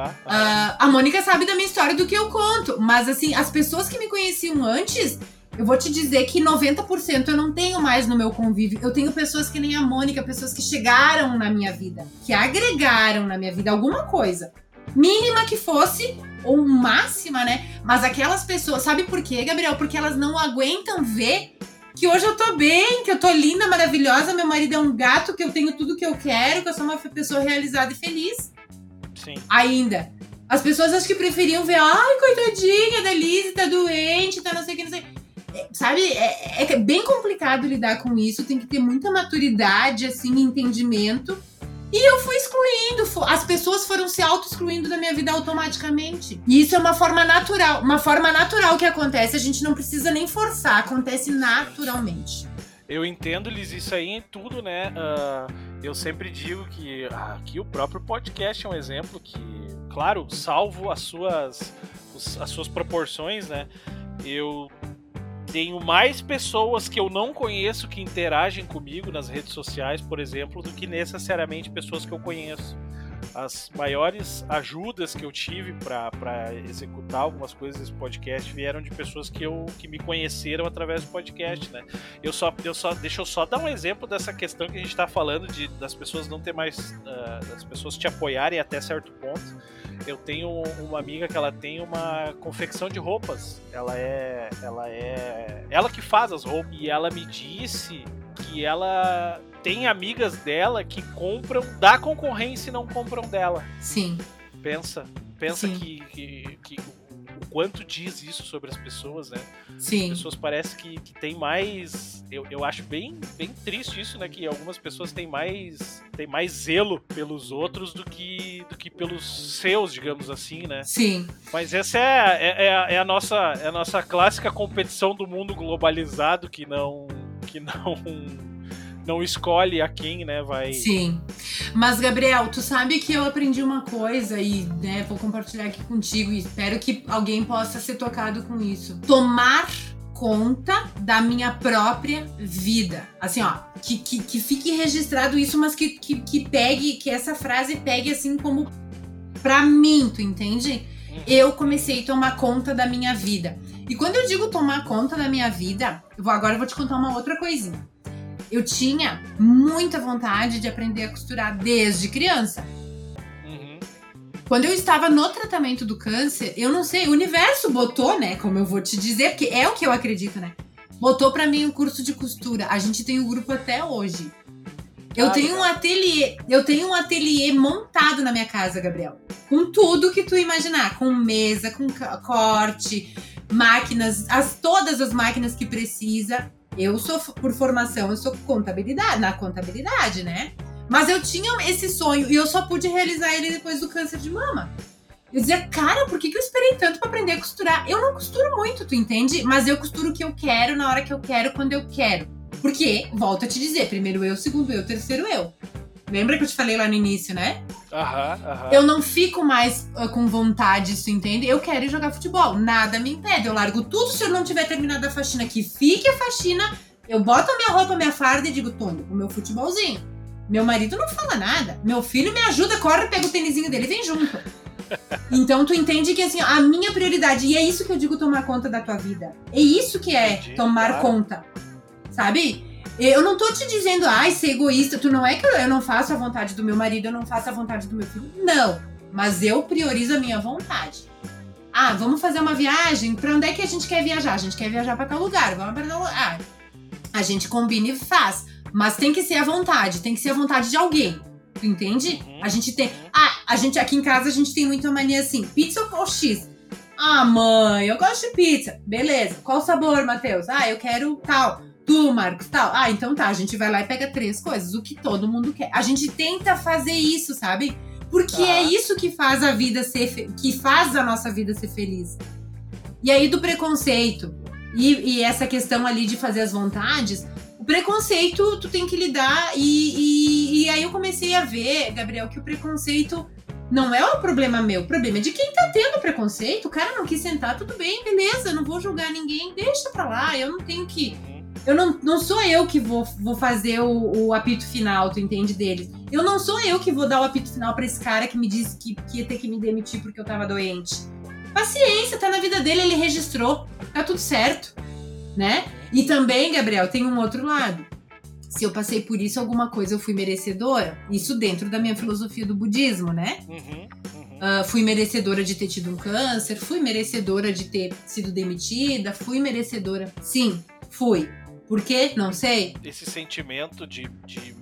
A Mônica sabe da minha história, do que eu conto, mas assim, as pessoas que me conheciam antes, eu vou te dizer que 90% eu não tenho mais no meu convívio. Eu tenho pessoas que nem a Mônica, pessoas que chegaram na minha vida, que agregaram na minha vida alguma coisa, mínima que fosse, ou máxima, né? Mas aquelas pessoas, sabe por quê, Gabriel? Porque elas não aguentam ver que hoje eu tô bem, que eu tô linda, maravilhosa, meu marido é um gato, que eu tenho tudo que eu quero, que eu sou uma pessoa realizada e feliz. Sim. Ainda. As pessoas acho que preferiam ver, ai, coitadinha da Liz, tá doente, tá não sei o que, não sei. Sabe, é bem complicado lidar com isso, tem que ter muita maturidade, assim, entendimento. E eu fui excluindo, as pessoas foram se auto-excluindo da minha vida automaticamente. E isso é uma forma natural que acontece, a gente não precisa nem forçar, acontece naturalmente. Eu entendo, Liz, isso aí em tudo, né? Eu sempre digo que aqui o próprio podcast é um exemplo que, claro, salvo as suas proporções, né? Eu tenho mais pessoas que eu não conheço que interagem comigo nas redes sociais, por exemplo, do que necessariamente pessoas que eu conheço. As maiores ajudas que eu tive para executar algumas coisas desse podcast vieram de pessoas que me conheceram através do podcast, né? Deixa eu só dar um exemplo dessa questão que a gente está falando das pessoas não ter mais, das pessoas te apoiarem até certo ponto. Eu tenho uma amiga que ela tem uma confecção de roupas. Ela é ela que faz as roupas. E ela me disse que ela tem amigas dela que compram da concorrência e não compram dela. Sim. Pensa Sim. que o quanto diz isso sobre as pessoas, né? Sim. As pessoas parecem que tem mais... Eu acho bem triste isso, né? Que algumas pessoas têm mais zelo pelos outros do que pelos seus, digamos assim, né? Sim. Mas essa é a nossa clássica competição do mundo globalizado que não escolhe a quem, né, vai... Sim. Mas, Gabriel, tu sabe que eu aprendi uma coisa e, né, vou compartilhar aqui contigo e espero que alguém possa ser tocado com isso. Tomar conta da minha própria vida. Assim, ó, que fique registrado isso, mas que pegue, que essa frase pegue assim como pra mim, tu entende? Eu comecei a tomar conta da minha vida. E quando eu digo tomar conta da minha vida, agora eu vou te contar uma outra coisinha. Eu tinha muita vontade de aprender a costurar desde criança. Quando eu estava no tratamento do câncer, eu não sei, o universo botou, né, como eu vou te dizer, porque é o que eu acredito, né? Botou pra mim um curso de costura. A gente tem um grupo até hoje. Eu tenho um ateliê montado na minha casa, Gabriel. Com tudo que tu imaginar, com mesa, com corte, máquinas, todas as máquinas que precisa. Eu sou, por formação, eu sou na contabilidade, né? Mas eu tinha esse sonho e eu só pude realizar ele depois do câncer de mama. Eu dizia, cara, por que eu esperei tanto pra aprender a costurar? Eu não costuro muito, tu entende? Mas eu costuro o que eu quero, na hora que eu quero, quando eu quero. Porque, volto a te dizer, primeiro eu, segundo eu, terceiro eu. Lembra que eu te falei lá no início, né? Eu não fico mais com vontade, tu entende? Eu quero ir jogar futebol, nada me impede. Eu largo tudo se eu não tiver terminado a faxina. Que fique a faxina, eu boto a minha roupa, a minha farda e digo, Tony, o meu futebolzinho. Meu marido não fala nada. Meu filho me ajuda, corre, pega o tênisinho dele e vem junto. Então tu entende que assim, a minha prioridade, e é isso que eu digo tomar conta da tua vida. É isso que é tomar conta, sabe? Eu não tô te dizendo, ser egoísta. Tu não é que eu não faço a vontade do meu marido, eu não faço a vontade do meu filho. Não, mas eu priorizo a minha vontade. Vamos fazer uma viagem? Pra onde é que a gente quer viajar? A gente quer viajar pra tal lugar. Vamos pra tal lugar. A gente combina e faz. Mas tem que ser a vontade, tem que ser a vontade de alguém. Tu entende? A gente tem... a gente aqui em casa, a gente tem muita mania assim, pizza ou X? Mãe, eu gosto de pizza. Beleza. Qual sabor, Matheus? Eu quero tal. Tu, Marcos, tal. Então tá, a gente vai lá e pega 3 coisas, o que todo mundo quer. A gente tenta fazer isso, sabe? Porque é isso que faz a vida que faz a nossa vida ser feliz. E aí do preconceito e essa questão ali de fazer as vontades, o preconceito tu tem que lidar e aí eu comecei a ver, Gabriel, que o preconceito não é o problema meu, o problema é de quem tá tendo preconceito. O cara não quis sentar, tudo bem, beleza, eu não vou julgar ninguém, deixa pra lá, eu não tenho que... Eu não sou eu que vou fazer o apito final, tu entende, deles. Eu não sou eu que vou dar o apito final pra esse cara que me disse que ia ter que me demitir porque eu tava doente. Paciência, tá na vida dele, ele registrou, tá tudo certo, né? E também, Gabriel, tem um outro lado. Se eu passei por isso, alguma coisa eu fui merecedora. Isso dentro da minha filosofia do budismo, né? Fui merecedora de ter tido um câncer, fui merecedora de ter sido demitida, fui merecedora. Sim, fui. Por quê? Não sei. Esse sentimento de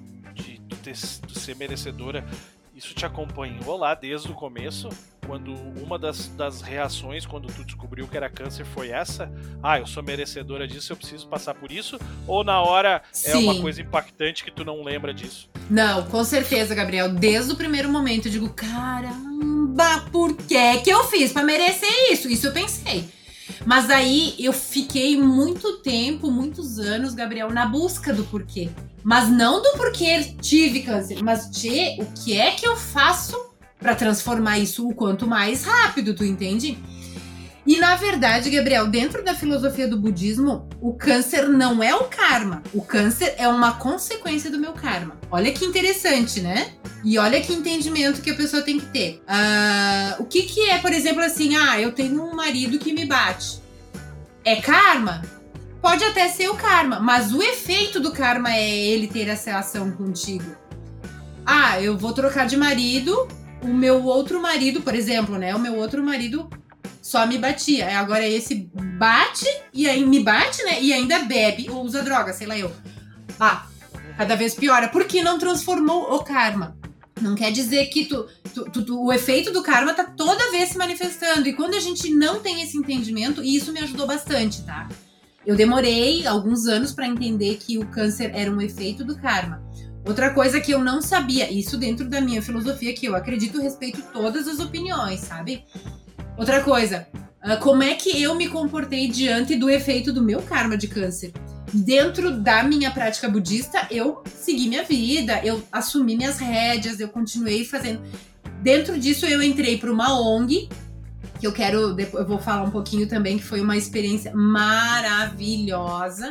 tu ser merecedora, isso te acompanhou lá desde o começo? Quando uma das reações, quando tu descobriu que era câncer, foi essa? Eu sou merecedora disso, eu preciso passar por isso? Ou na hora é uma coisa impactante que tu não lembra disso? Não, com certeza, Gabriel. Desde o primeiro momento eu digo, caramba, por que eu fiz pra merecer isso? Isso eu pensei. Mas aí eu fiquei muito tempo, muitos anos, Gabriel, na busca do porquê. Mas não do porquê tive câncer, mas o que é que eu faço pra transformar isso o quanto mais rápido, tu entende? E na verdade, Gabriel, dentro da filosofia do budismo, o câncer não é o karma. O câncer é uma consequência do meu karma. Olha que interessante, né? E olha que entendimento que a pessoa tem que ter. O que é, por exemplo, assim, eu tenho um marido que me bate. É karma? Pode até ser o karma, mas o efeito do karma é ele ter essa ação contigo. Eu vou trocar de marido, o meu outro marido, por exemplo, né? O meu outro marido só me batia. Agora esse bate, e aí me bate, né? E ainda bebe ou usa droga, sei lá eu. Cada vez piora. Porque não transformou o karma. Não quer dizer que o efeito do karma tá toda vez se manifestando. E quando a gente não tem esse entendimento, e isso me ajudou bastante, tá? Eu demorei alguns anos pra entender que o câncer era um efeito do karma. Outra coisa que eu não sabia, isso dentro da minha filosofia, que eu acredito, respeito todas as opiniões, sabe? Outra coisa, como é que eu me comportei diante do efeito do meu karma de câncer? Dentro da minha prática budista, eu segui minha vida, eu assumi minhas rédeas, eu continuei fazendo. Dentro disso, eu entrei para uma ONG, que eu vou falar um pouquinho também, que foi uma experiência maravilhosa.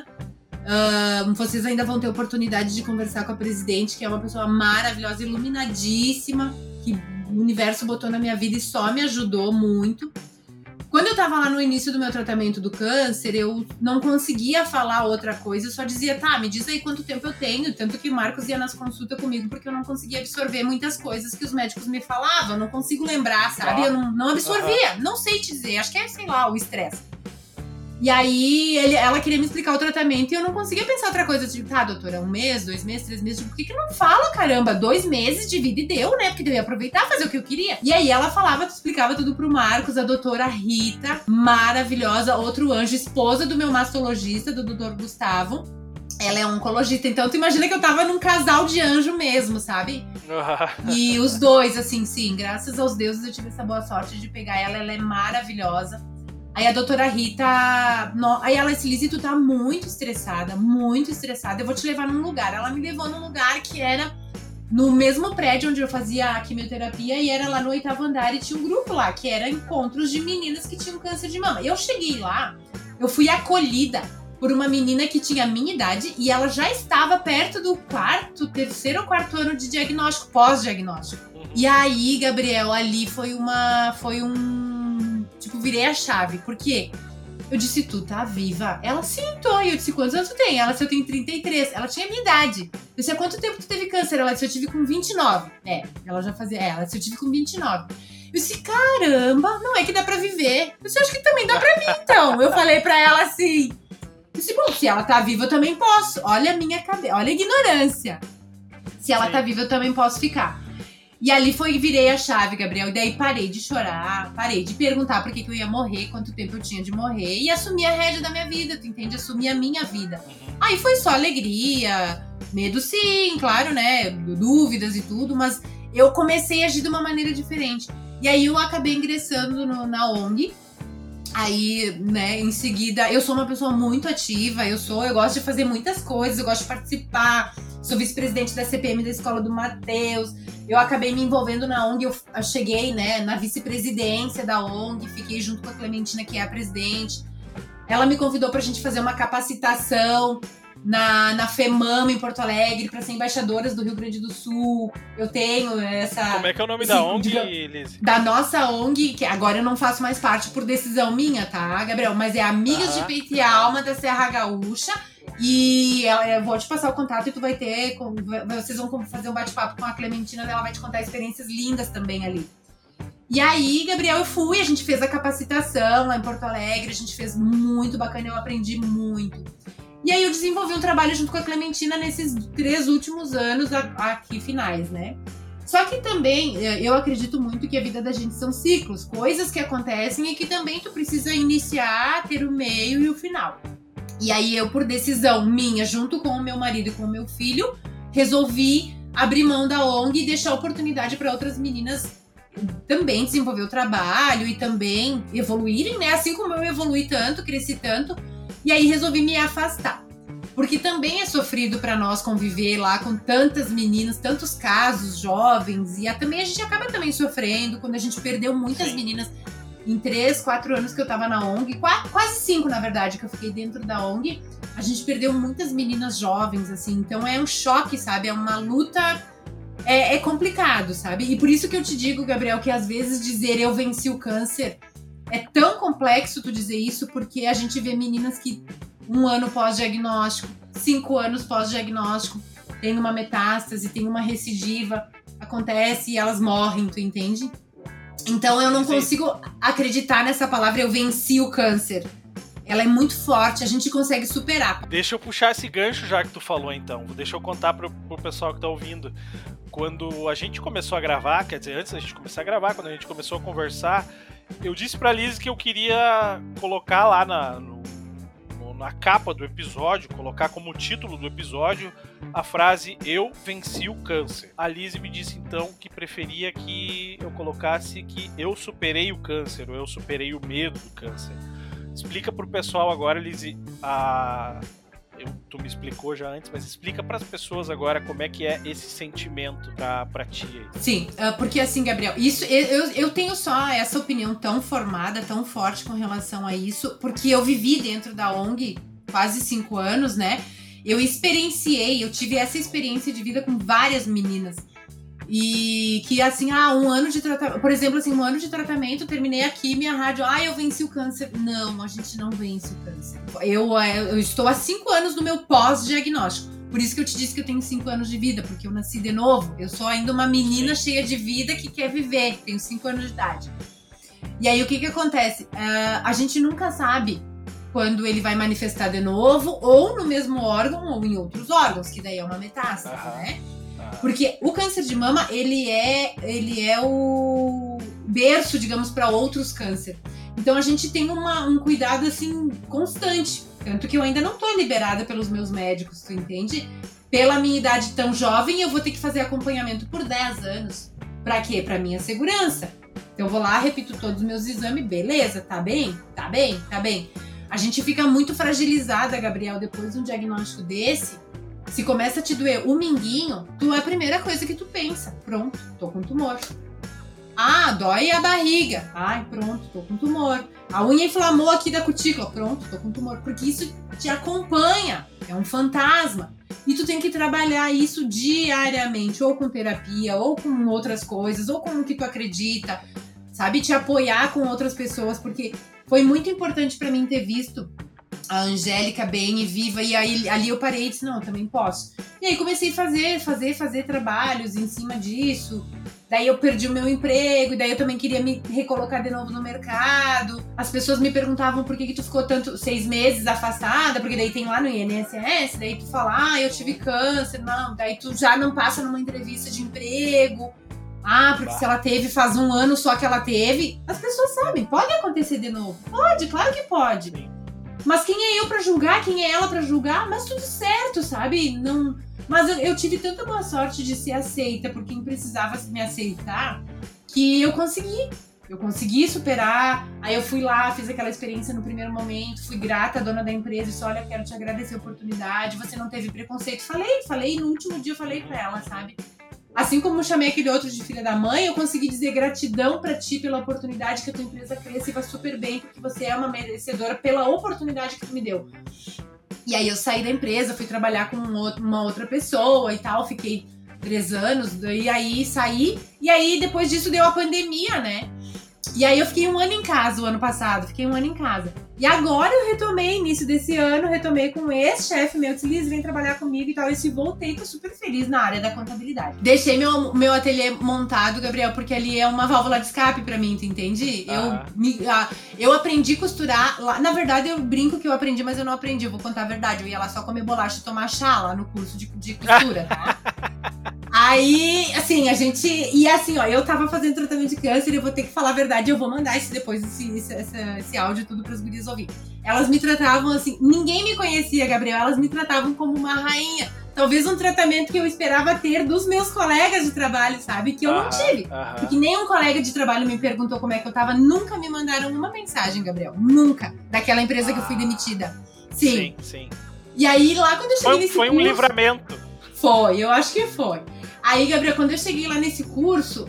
Vocês ainda vão ter oportunidade de conversar com a presidente, que é uma pessoa maravilhosa, iluminadíssima, que o universo botou na minha vida e só me ajudou muito. Quando eu tava lá no início do meu tratamento do câncer, eu não conseguia falar outra coisa, eu só dizia, me diz aí quanto tempo eu tenho, tanto que o Marcos ia nas consultas comigo, porque eu não conseguia absorver muitas coisas que os médicos me falavam, eu não consigo lembrar, sabe? Eu não absorvia, não sei te dizer, acho que é, sei lá, o estresse. E aí, ela queria me explicar o tratamento e eu não conseguia pensar outra coisa. Eu digo, doutora, 1 mês, 2 meses, 3 meses, por que não fala, caramba? 2 meses de vida e deu, né? Porque eu ia aproveitar, fazer o que eu queria. E aí, ela explicava tudo pro Marcos, a doutora Rita, maravilhosa, outro anjo, esposa do meu mastologista, do doutor Gustavo. Ela é oncologista, então tu imagina que eu tava num casal de anjo mesmo, sabe? E os dois, assim, sim, graças aos deuses eu tive essa boa sorte de pegar ela é maravilhosa. Aí a doutora Rita, aí ela disse, Lizzy, tu tá muito estressada, eu vou te levar num lugar. Ela me levou num lugar que era no mesmo prédio onde eu fazia a quimioterapia e era lá no 8º andar e tinha um grupo lá, que era encontros de meninas que tinham câncer de mama. Eu cheguei lá, eu fui acolhida por uma menina que tinha a minha idade e ela já estava perto do 3º ou 4º ano de diagnóstico, pós-diagnóstico. E aí, Gabriel, ali virei a chave, porque eu disse, tu tá viva? Ela, sim, tô. E eu disse, quantos anos tu tem? Ela disse, eu tenho 33. Ela tinha a minha idade. Eu disse, há quanto tempo tu teve câncer? Ela disse, eu tive com 29. Ela já fazia, ela disse, eu tive com 29. Eu disse, caramba, não é que dá pra viver. Eu disse, acho que também dá pra mim, então. Eu falei pra ela assim, eu disse, bom, se ela tá viva, eu também posso. Olha a minha cabeça, olha a ignorância. Se ela tá viva, eu também posso ficar. E ali virei a chave, Gabriel, e daí parei de chorar, parei de perguntar por que eu ia morrer, quanto tempo eu tinha de morrer, e assumi a rédea da minha vida, tu entende? Assumi a minha vida. Aí foi só alegria, medo sim, claro, né, dúvidas e tudo, mas eu comecei a agir de uma maneira diferente. E aí eu acabei ingressando na ONG. Aí, né, em seguida, eu sou uma pessoa muito ativa, eu gosto de fazer muitas coisas, eu gosto de participar, sou vice-presidente da CPM da Escola do Mateus, eu acabei me envolvendo na ONG, eu cheguei, né, na vice-presidência da ONG, fiquei junto com a Clementina, que é a presidente. Ela me convidou pra gente fazer uma capacitação na FEMAM em Porto Alegre, para ser embaixadoras do Rio Grande do Sul. Eu tenho essa... Como é que é o nome da ONG, Liz? Da nossa ONG, que agora eu não faço mais parte por decisão minha, tá, Gabriel? Mas é Amigas de Peito e Alma da Serra Gaúcha. E eu vou te passar o contato e tu vai ter... Vocês vão fazer um bate-papo com a Clementina, ela vai te contar experiências lindas também ali. E aí, Gabriel, a gente fez a capacitação lá em Porto Alegre, a gente fez muito bacana, eu aprendi muito. E aí eu desenvolvi um trabalho junto com a Clementina nesses 3 últimos anos aqui finais, né? Só que também eu acredito muito que a vida da gente são ciclos, coisas que acontecem e que também tu precisa iniciar, ter o meio e o final. E aí eu, por decisão minha, junto com o meu marido e com o meu filho, resolvi abrir mão da ONG e deixar oportunidade para outras meninas também desenvolver o trabalho e também evoluírem, né? Assim como eu evoluí tanto, cresci tanto. E aí resolvi me afastar, porque também é sofrido para nós conviver lá com tantas meninas, tantos casos jovens, e também a gente acaba também sofrendo quando a gente perdeu muitas meninas em 3, 4 anos que eu tava na ONG, quase 5 na verdade, que eu fiquei dentro da ONG, a gente perdeu muitas meninas jovens, assim, então é um choque, sabe, é uma luta, é complicado, sabe, e por isso que eu te digo, Gabriel, que às vezes dizer eu venci o câncer é tão complexo tu dizer isso, porque a gente vê meninas que 1 ano pós-diagnóstico, 5 anos pós-diagnóstico, tem uma metástase, tem uma recidiva, acontece e elas morrem, tu entende? Então eu não consigo acreditar nessa palavra, eu venci o câncer. Ela é muito forte, a gente consegue superar. Deixa eu puxar esse gancho já que tu falou, então. Deixa eu contar pro pessoal que tá ouvindo. Quando a gente começou a gravar, quer dizer, antes da gente começar a gravar, quando a gente começou a conversar, eu disse pra Liz que eu queria colocar lá na capa do episódio, colocar como título do episódio a frase "Eu venci o câncer". A Liz me disse então que preferia que eu colocasse que eu superei o câncer, ou eu superei o medo do câncer. Explica pro pessoal agora, Liz, tu me explicou já antes, mas explica pras pessoas agora como é que é esse sentimento pra ti. Sim, porque assim, Gabriel, isso eu tenho só essa opinião tão formada, tão forte com relação a isso, porque eu vivi dentro da ONG quase 5 anos, né? Eu tive essa experiência de vida com várias meninas. E que assim, 1 ano de tratamento, por exemplo, assim, 1 ano de tratamento, terminei aqui minha rádio, eu venci o câncer. Não, a gente não vence o câncer. Eu estou há 5 anos no meu pós-diagnóstico. Por isso que eu te disse que eu tenho 5 anos de vida, porque eu nasci de novo. Eu sou ainda uma menina cheia de vida que quer viver. Tenho 5 anos de idade. E aí, o que acontece? A gente nunca sabe quando ele vai manifestar de novo, ou no mesmo órgão, ou em outros órgãos, que daí é uma metástase, né? Porque o câncer de mama, ele é o berço, digamos, para outros cânceres. Então a gente tem um cuidado, assim, constante. Tanto que eu ainda não tô liberada pelos meus médicos, tu entende? Pela minha idade tão jovem, eu vou ter que fazer acompanhamento por 10 anos. Pra quê? Pra minha segurança. Então eu vou lá, repito todos os meus exames, beleza, tá bem? Tá bem? Tá bem. A gente fica muito fragilizada, Gabriel, depois de um diagnóstico desse. Se começa a te doer o minguinho, é a primeira coisa que tu pensa. Pronto, tô com tumor. Dói a barriga. Pronto, tô com tumor. A unha inflamou aqui da cutícula. Pronto, tô com tumor. Porque isso te acompanha. É um fantasma. E tu tem que trabalhar isso diariamente. Ou com terapia, ou com outras coisas, ou com o que tu acredita. Sabe? Te apoiar com outras pessoas. Porque foi muito importante pra mim ter visto a Angélica bem e viva, e aí ali eu parei e disse, não, eu também posso. E aí comecei a fazer trabalhos em cima disso, daí eu perdi o meu emprego, e daí eu também queria me recolocar de novo no mercado. As pessoas me perguntavam por que tu ficou 6 meses afastada, porque daí tem lá no INSS, daí tu fala, eu tive câncer, não, daí tu já não passa numa entrevista de emprego, porque se ela teve faz 1 ano só que ela teve, as pessoas sabem, pode acontecer de novo, pode, claro que pode. Mas quem é eu pra julgar? Quem é ela pra julgar? Mas tudo certo, sabe? Não... Mas eu tive tanta boa sorte de ser aceita por quem precisava me aceitar, que eu consegui. Eu consegui superar. Aí eu fui lá, fiz aquela experiência no primeiro momento, fui grata à dona da empresa, disse, olha, quero te agradecer a oportunidade, você não teve preconceito. Falei, no último dia eu falei pra ela, sabe? Assim como eu chamei aquele outro de filha da mãe, eu consegui dizer gratidão pra ti pela oportunidade que a tua empresa cresça e vai super bem, porque você é uma merecedora pela oportunidade que tu me deu. E aí eu saí da empresa, fui trabalhar com uma outra pessoa e tal, fiquei 3 anos, e aí saí, e aí depois disso deu a pandemia, né? E aí eu fiquei 1 ano em casa o ano passado, E agora eu retomei, início desse ano, com um ex-chefe meu, disse, Liz, vem trabalhar comigo e tal. E se voltei, tô super feliz na área da contabilidade. Deixei meu ateliê montado, Gabriel, porque ali é uma válvula de escape pra mim, tu entende? Eu aprendi a costurar lá. Na verdade, eu brinco que eu aprendi, mas eu não aprendi, eu vou contar a verdade. Eu ia lá só comer bolacha e tomar chá lá no curso de costura, tá? Aí, assim, eu tava fazendo tratamento de câncer e eu vou ter que falar a verdade, eu vou mandar isso depois, esse áudio tudo pras gurias ouvir. Elas me tratavam assim, ninguém me conhecia, Gabriel, elas me tratavam como uma rainha. Talvez um tratamento que eu esperava ter dos meus colegas de trabalho, sabe? Que eu não tive. Porque nenhum colega de trabalho me perguntou como é que eu tava, nunca me mandaram uma mensagem, Gabriel, nunca, daquela empresa que eu fui demitida. Sim. E aí, lá quando eu cheguei nesse curso... Foi um livramento. Foi, eu acho que foi. Aí, Gabriel, quando eu cheguei lá nesse curso,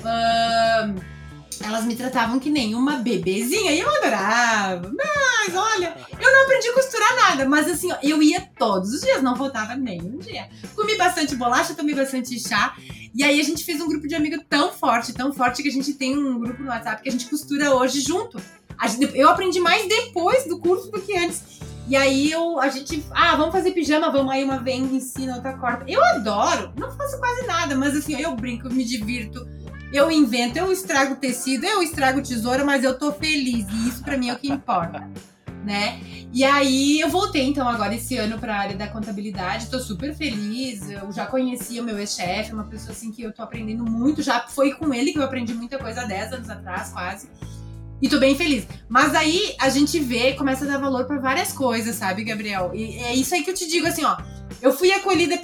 elas me tratavam que nem uma bebezinha e eu adorava. Mas, olha, eu não aprendi a costurar nada, mas assim, eu ia todos os dias, não faltava nenhum dia. Comi bastante bolacha, tomei bastante chá. E aí a gente fez um grupo de amigos tão forte que a gente tem um grupo no WhatsApp que a gente costura hoje junto. Eu aprendi mais depois do curso do que antes. E aí a gente, vamos fazer pijama, vamos, aí uma vem, ensina, outra corta. Eu adoro, não faço quase nada, mas assim, eu brinco, eu me divirto. Eu invento, eu estrago tecido, eu estrago tesoura, mas eu tô feliz. E isso pra mim é o que importa, né? E aí eu voltei, então, agora esse ano pra área da contabilidade. Tô super feliz. Eu já conhecia o meu ex-chefe, uma pessoa assim que eu tô aprendendo muito. Já foi com ele que eu aprendi muita coisa há 10 anos atrás, quase. E tô bem feliz. Mas aí a gente vê, começa a dar valor pra várias coisas, sabe, Gabriel? E é isso aí que eu te digo, assim, ó. Eu fui acolhida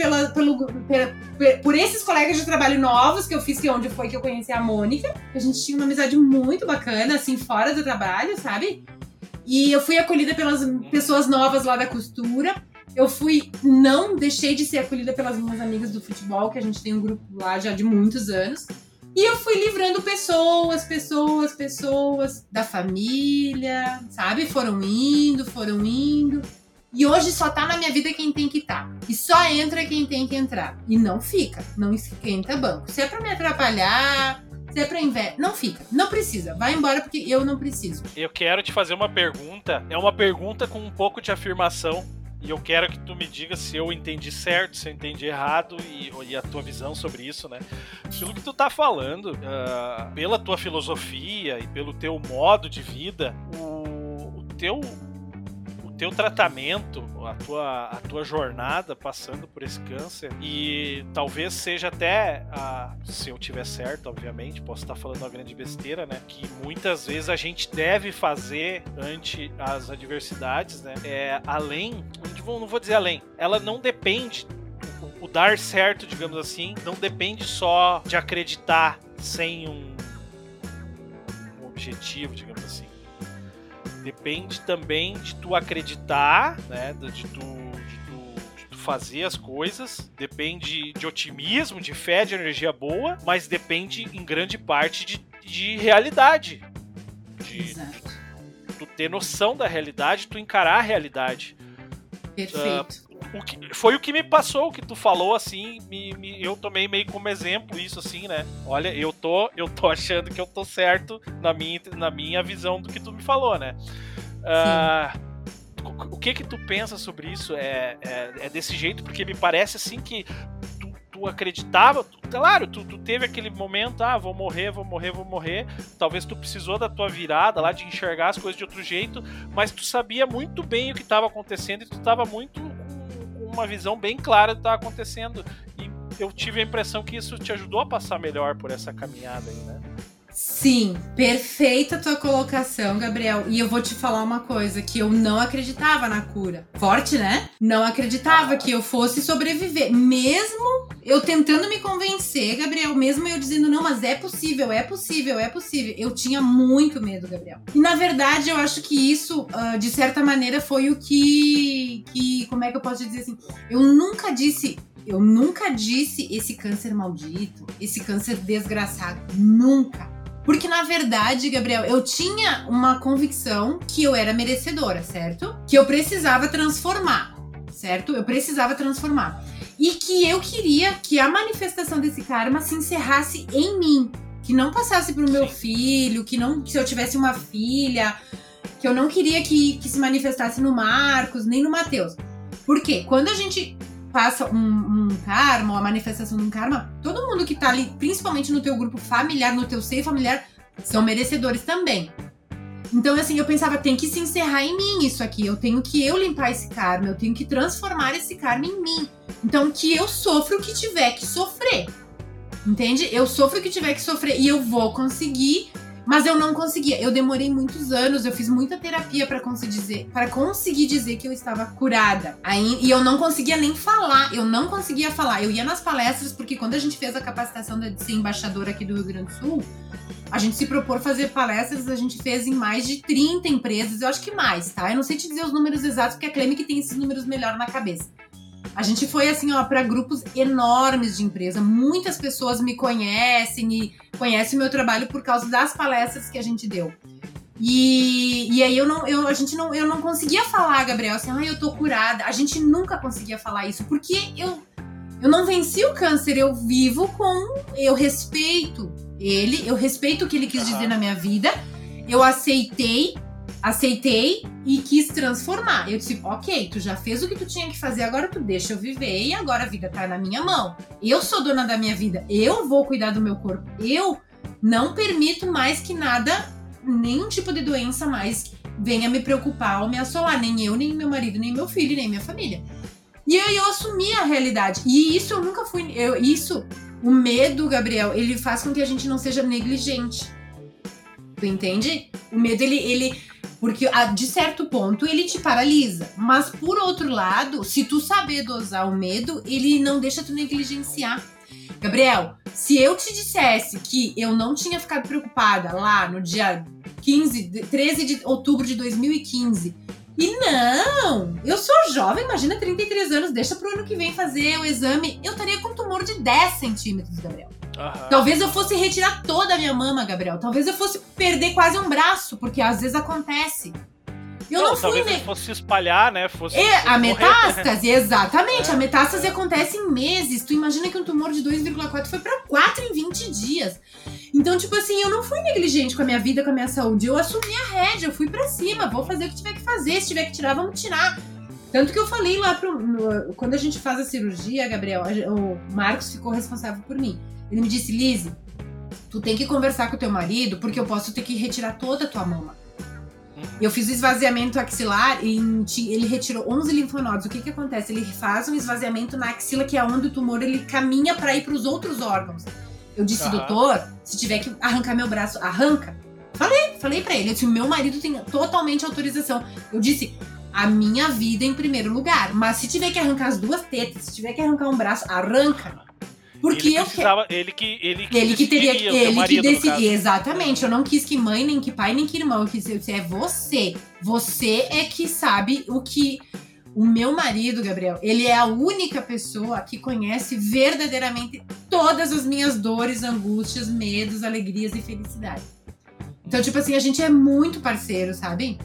por esses colegas de trabalho novos que eu fiz, que onde foi que eu conheci a Mônica. A gente tinha uma amizade muito bacana, assim, fora do trabalho, sabe? E eu fui acolhida pelas pessoas novas lá da costura. Não deixei de ser acolhida pelas minhas amigas do futebol, que a gente tem um grupo lá já de muitos anos. E eu fui livrando pessoas da família, sabe? Foram indo. E hoje só tá na minha vida quem tem que estar. E só entra quem tem que entrar. E não fica, não esquenta banco. Se é pra me atrapalhar, se é pra inveja, não fica, não precisa. Vai embora porque eu não preciso. Eu quero te fazer uma pergunta. É uma pergunta com um pouco de afirmação. E eu quero que tu me diga se eu entendi certo, se eu entendi errado e a tua visão sobre isso, né? Aquilo que tu tá falando, pela tua filosofia e pelo teu modo de vida, o teu tratamento, a tua jornada passando por esse câncer, e talvez seja até, se eu tiver certo, obviamente, posso estar falando uma grande besteira, né, que muitas vezes a gente deve fazer ante as adversidades, né, além, não vou dizer além, ela não depende, o dar certo, digamos assim, não depende só de acreditar sem um objetivo, digamos assim. Depende também de tu acreditar, né? De tu fazer as coisas. Depende de otimismo, de fé, de energia boa, mas depende em grande parte de realidade. De tu ter noção da realidade, tu encarar a realidade. Perfeito. Foi o que me passou, o que tu falou, assim, eu tomei meio como exemplo isso, assim, né? Olha, eu tô achando que eu tô certo na minha visão do que tu me falou, né? O que tu pensa sobre isso? É desse jeito? Porque me parece, assim, que tu acreditava, claro, tu teve aquele momento, vou morrer. Talvez tu precisou da tua virada lá, de enxergar as coisas de outro jeito, mas tu sabia muito bem o que estava acontecendo e tu estava muito uma visão bem clara do que estava acontecendo, e eu tive a impressão que isso te ajudou a passar melhor por essa caminhada aí, né? Sim, perfeita a tua colocação, Gabriel. E eu vou te falar uma coisa, que eu não acreditava na cura. Forte, né? Não acreditava que eu fosse sobreviver. Mesmo eu tentando me convencer, Gabriel, mesmo eu dizendo, não, mas é possível. Eu tinha muito medo, Gabriel. E na verdade, eu acho que isso, de certa maneira, foi o que como é que eu posso dizer assim? Eu nunca disse esse câncer maldito, esse câncer desgraçado. Nunca. Porque, na verdade, Gabriel, eu tinha uma convicção que eu era merecedora, certo? Que eu precisava transformar, certo? Eu precisava transformar. E que eu queria que a manifestação desse karma se encerrasse em mim. Que não passasse pro meu filho, que se eu tivesse uma filha, que eu não queria que se manifestasse no Marcos, nem no Mateus. Por quê? Quando a gente passa um karma, uma manifestação de um karma, todo mundo que tá ali, principalmente no teu grupo familiar, no teu seio familiar, são merecedores também. Então, assim, eu pensava, tem que se encerrar em mim isso aqui, eu tenho que limpar esse karma, eu tenho que transformar esse karma em mim. Então, que eu sofra o que tiver que sofrer, entende? Eu sofro o que tiver que sofrer e eu vou conseguir. Mas eu não conseguia, eu demorei muitos anos, eu fiz muita terapia pra conseguir dizer que eu estava curada. E eu não conseguia nem falar, eu ia nas palestras, porque quando a gente fez a capacitação de ser embaixadora aqui do Rio Grande do Sul, a gente se propôs fazer palestras, a gente fez em mais de 30 empresas, eu acho que mais, tá? Eu não sei te dizer os números exatos, porque a Cleme que tem esses números melhor na cabeça. A gente foi, assim, ó, para grupos enormes de empresa. Muitas pessoas me conhecem e conhecem o meu trabalho por causa das palestras que a gente deu. E aí eu não conseguia falar, Gabriel, assim, eu tô curada. A gente nunca conseguia falar isso, porque eu não venci o câncer, eu respeito ele, eu respeito o que ele quis dizer na minha vida, eu aceitei e quis transformar. Eu disse, ok, tu já fez o que tu tinha que fazer, agora tu deixa eu viver e agora a vida tá na minha mão. Eu sou dona da minha vida, eu vou cuidar do meu corpo, eu não permito mais que nada, nenhum tipo de doença mais venha me preocupar ou me assolar. Nem eu, nem meu marido, nem meu filho, nem minha família. E aí eu assumi a realidade. E isso eu nunca fui... O medo, Gabriel, ele faz com que a gente não seja negligente. Tu entende? O medo, ele porque de certo ponto ele te paralisa. Mas por outro lado, se tu saber dosar o medo, ele não deixa tu negligenciar. Gabriel, se eu te dissesse que eu não tinha ficado preocupada lá no dia 13 de outubro de 2015, e não, eu sou jovem, imagina 33 anos, deixa pro ano que vem fazer o exame, eu estaria com um tumor de 10 centímetros, Gabriel. Uhum. Talvez eu fosse retirar toda a minha mama, Gabriel. Talvez eu fosse perder quase um braço, porque às vezes acontece. Talvez ele fosse espalhar, né? A metástase, exatamente. A metástase acontece em meses. Tu imagina que um tumor de 2,4 foi pra 4 em 20 dias. Então, tipo assim, eu não fui negligente com a minha vida, com a minha saúde. Eu assumi a rédea, eu fui pra cima. Vou fazer o que tiver que fazer. Se tiver que tirar, vamos tirar. Tanto que eu falei lá quando a gente faz a cirurgia, Gabriel, o Marcos ficou responsável por mim. Ele me disse, Lizzy, tu tem que conversar com o teu marido, porque eu posso ter que retirar toda a tua mama. Eu fiz o esvaziamento axilar e ele retirou 11 linfonodos. O que acontece? Ele faz um esvaziamento na axila, que é onde o tumor ele caminha para ir para os outros órgãos. Eu disse, doutor, se tiver que arrancar meu braço, arranca. Falei para ele. Eu disse, meu marido tem totalmente autorização. Eu disse, a minha vida em primeiro lugar. Mas se tiver que arrancar as duas tetas, se tiver que arrancar um braço, arranca. Porque ele que decidia. Exatamente. Eu não quis que mãe, nem que pai, nem que irmão. Eu quis dizer, é você. Você é que sabe o que... O meu marido, Gabriel, ele é a única pessoa que conhece verdadeiramente todas as minhas dores, angústias, medos, alegrias e felicidades. Então, tipo assim, a gente é muito parceiro, sabe?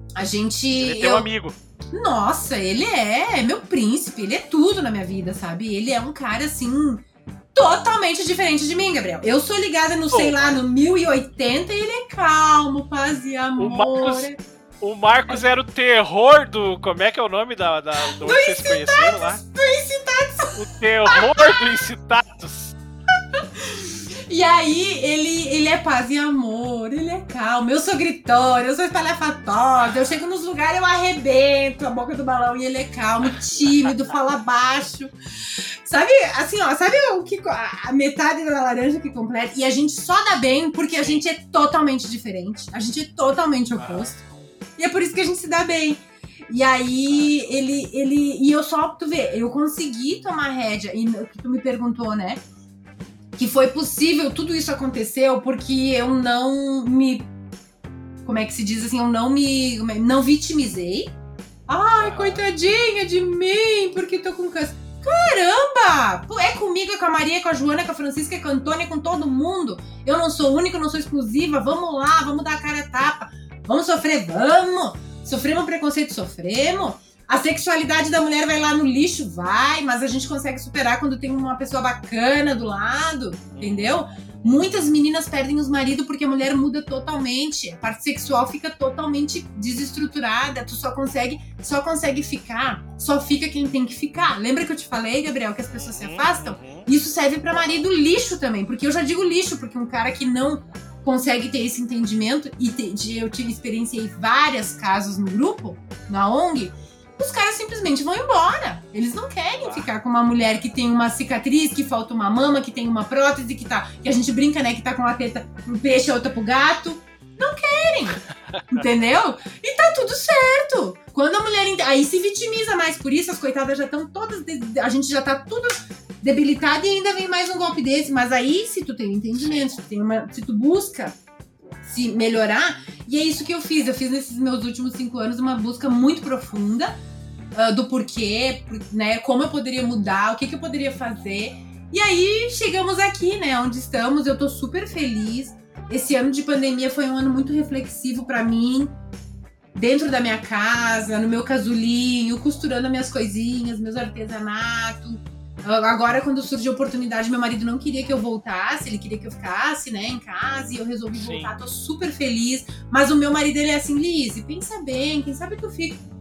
Ele é teu amigo. Nossa, ele é meu príncipe. Ele é tudo na minha vida, sabe? Ele é um cara, assim... totalmente diferente de mim, Gabriel. Eu sou ligada no, no 1080 e ele é calmo, paz e amor. O Marcos era o terror do... Como é que é o nome do vocês conheceram lá? Do Incitatus. O terror do Incitatus. E aí, ele é paz e amor, ele é calmo. Eu sou gritona, eu sou espalhafatosa. Eu chego nos lugares, eu arrebento a boca do balão e ele é calmo, tímido, fala baixo. Sabe, assim, ó, sabe o que a metade da laranja que completa? E a gente só dá bem porque a gente é totalmente diferente. A gente é totalmente oposto. E é por isso que a gente se dá bem. E aí, e eu só, tu vê, eu consegui tomar rédea. E o que tu me perguntou, né? Que foi possível, tudo isso aconteceu porque eu não me... Como é que se diz assim? Eu não vitimizei. Ai, coitadinha de mim, porque tô com câncer. Caramba! É comigo, é com a Maria, é com a Joana, é com a Francisca, é com a Antônia, é com todo mundo. Eu não sou única, eu não sou exclusiva. Vamos lá, vamos dar a cara a tapa. Vamos sofrer, vamos! Sofremos preconceito, sofremos. A sexualidade da mulher vai lá no lixo, vai, mas a gente consegue superar quando tem uma pessoa bacana do lado, entendeu? Muitas meninas perdem os maridos porque a mulher muda totalmente, a parte sexual fica totalmente desestruturada, tu só consegue ficar, só fica quem tem que ficar. Lembra que eu te falei, Gabriel, que as pessoas se afastam? Isso serve pra marido lixo também, porque eu já digo lixo, porque um cara que não consegue ter esse entendimento, e eu experienciei vários casos no grupo, na ONG, os caras simplesmente vão embora. Eles não querem ficar com uma mulher que tem uma cicatriz, que falta uma mama, que tem uma prótese, que a gente brinca, né, que tá com uma teta pro peixe, a outra pro gato. Não querem, entendeu? E tá tudo certo. Quando a mulher... Aí se vitimiza mais, por isso as coitadas já estão todas... A gente já tá tudo debilitado e ainda vem mais um golpe desse. Mas aí, se tu tem entendimento, se tu busca se melhorar... E é isso que eu fiz. Eu fiz nesses meus últimos 5 anos uma busca muito profunda do porquê, né? Como eu poderia mudar, o que eu poderia fazer. E aí chegamos aqui, né? Onde estamos. Eu tô super feliz. Esse ano de pandemia foi um ano muito reflexivo pra mim. Dentro da minha casa, no meu casulinho, costurando as minhas coisinhas, meus artesanatos. Agora, quando surgiu a oportunidade, meu marido não queria que eu voltasse, ele queria que eu ficasse, né, em casa, e eu resolvi voltar, tô super feliz. Mas o meu marido, ele é assim, Lizzy, pensa bem, quem sabe tu fica.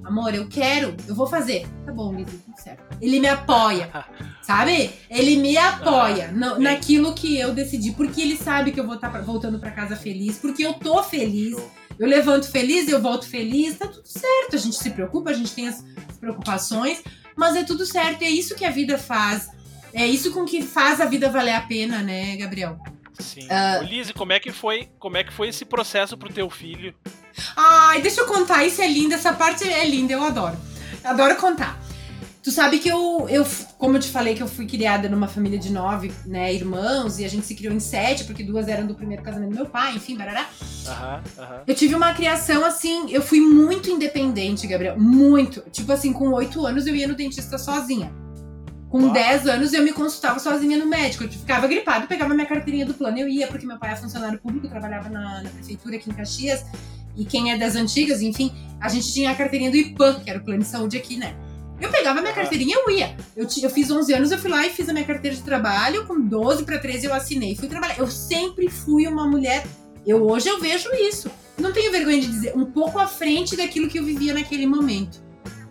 amor, eu vou fazer. Tá bom, Lizzy, tudo certo. Ele me apoia, sabe? Ele me apoia naquilo que eu decidi, porque ele sabe que eu vou estar voltando pra casa feliz, porque eu tô feliz, eu levanto feliz, eu volto feliz, tá tudo certo. A gente se preocupa, a gente tem as preocupações, mas é tudo certo, é isso que a vida faz. É isso com que faz a vida valer a pena, né, Gabriel? Sim. Lizzy, como é que foi esse processo pro teu filho? Ai, deixa eu contar, isso é lindo, essa parte é linda, eu adoro. Eu adoro contar. Tu sabe que eu, como eu te falei, que eu fui criada numa família de 9, né, irmãos, e a gente se criou em 7, porque 2 eram do primeiro casamento do meu pai, enfim, barará. Eu tive uma criação, assim, eu fui muito independente, Gabriel, muito. Tipo assim, com 8 anos eu ia no dentista sozinha. Com 10 anos eu me consultava sozinha no médico. Eu ficava gripada, pegava minha carteirinha do plano. Eu ia, porque meu pai é funcionário público, trabalhava na prefeitura aqui em Caxias. E quem é das antigas, enfim, a gente tinha a carteirinha do IPAM, que era o plano de saúde aqui, né? Eu pegava minha carteirinha e eu ia. Eu fiz 11 anos, eu fui lá e fiz a minha carteira de trabalho. Com 12 para 13 eu assinei, fui trabalhar. Eu sempre fui uma mulher... Hoje eu vejo isso. Não tenho vergonha de dizer, um pouco à frente daquilo que eu vivia naquele momento.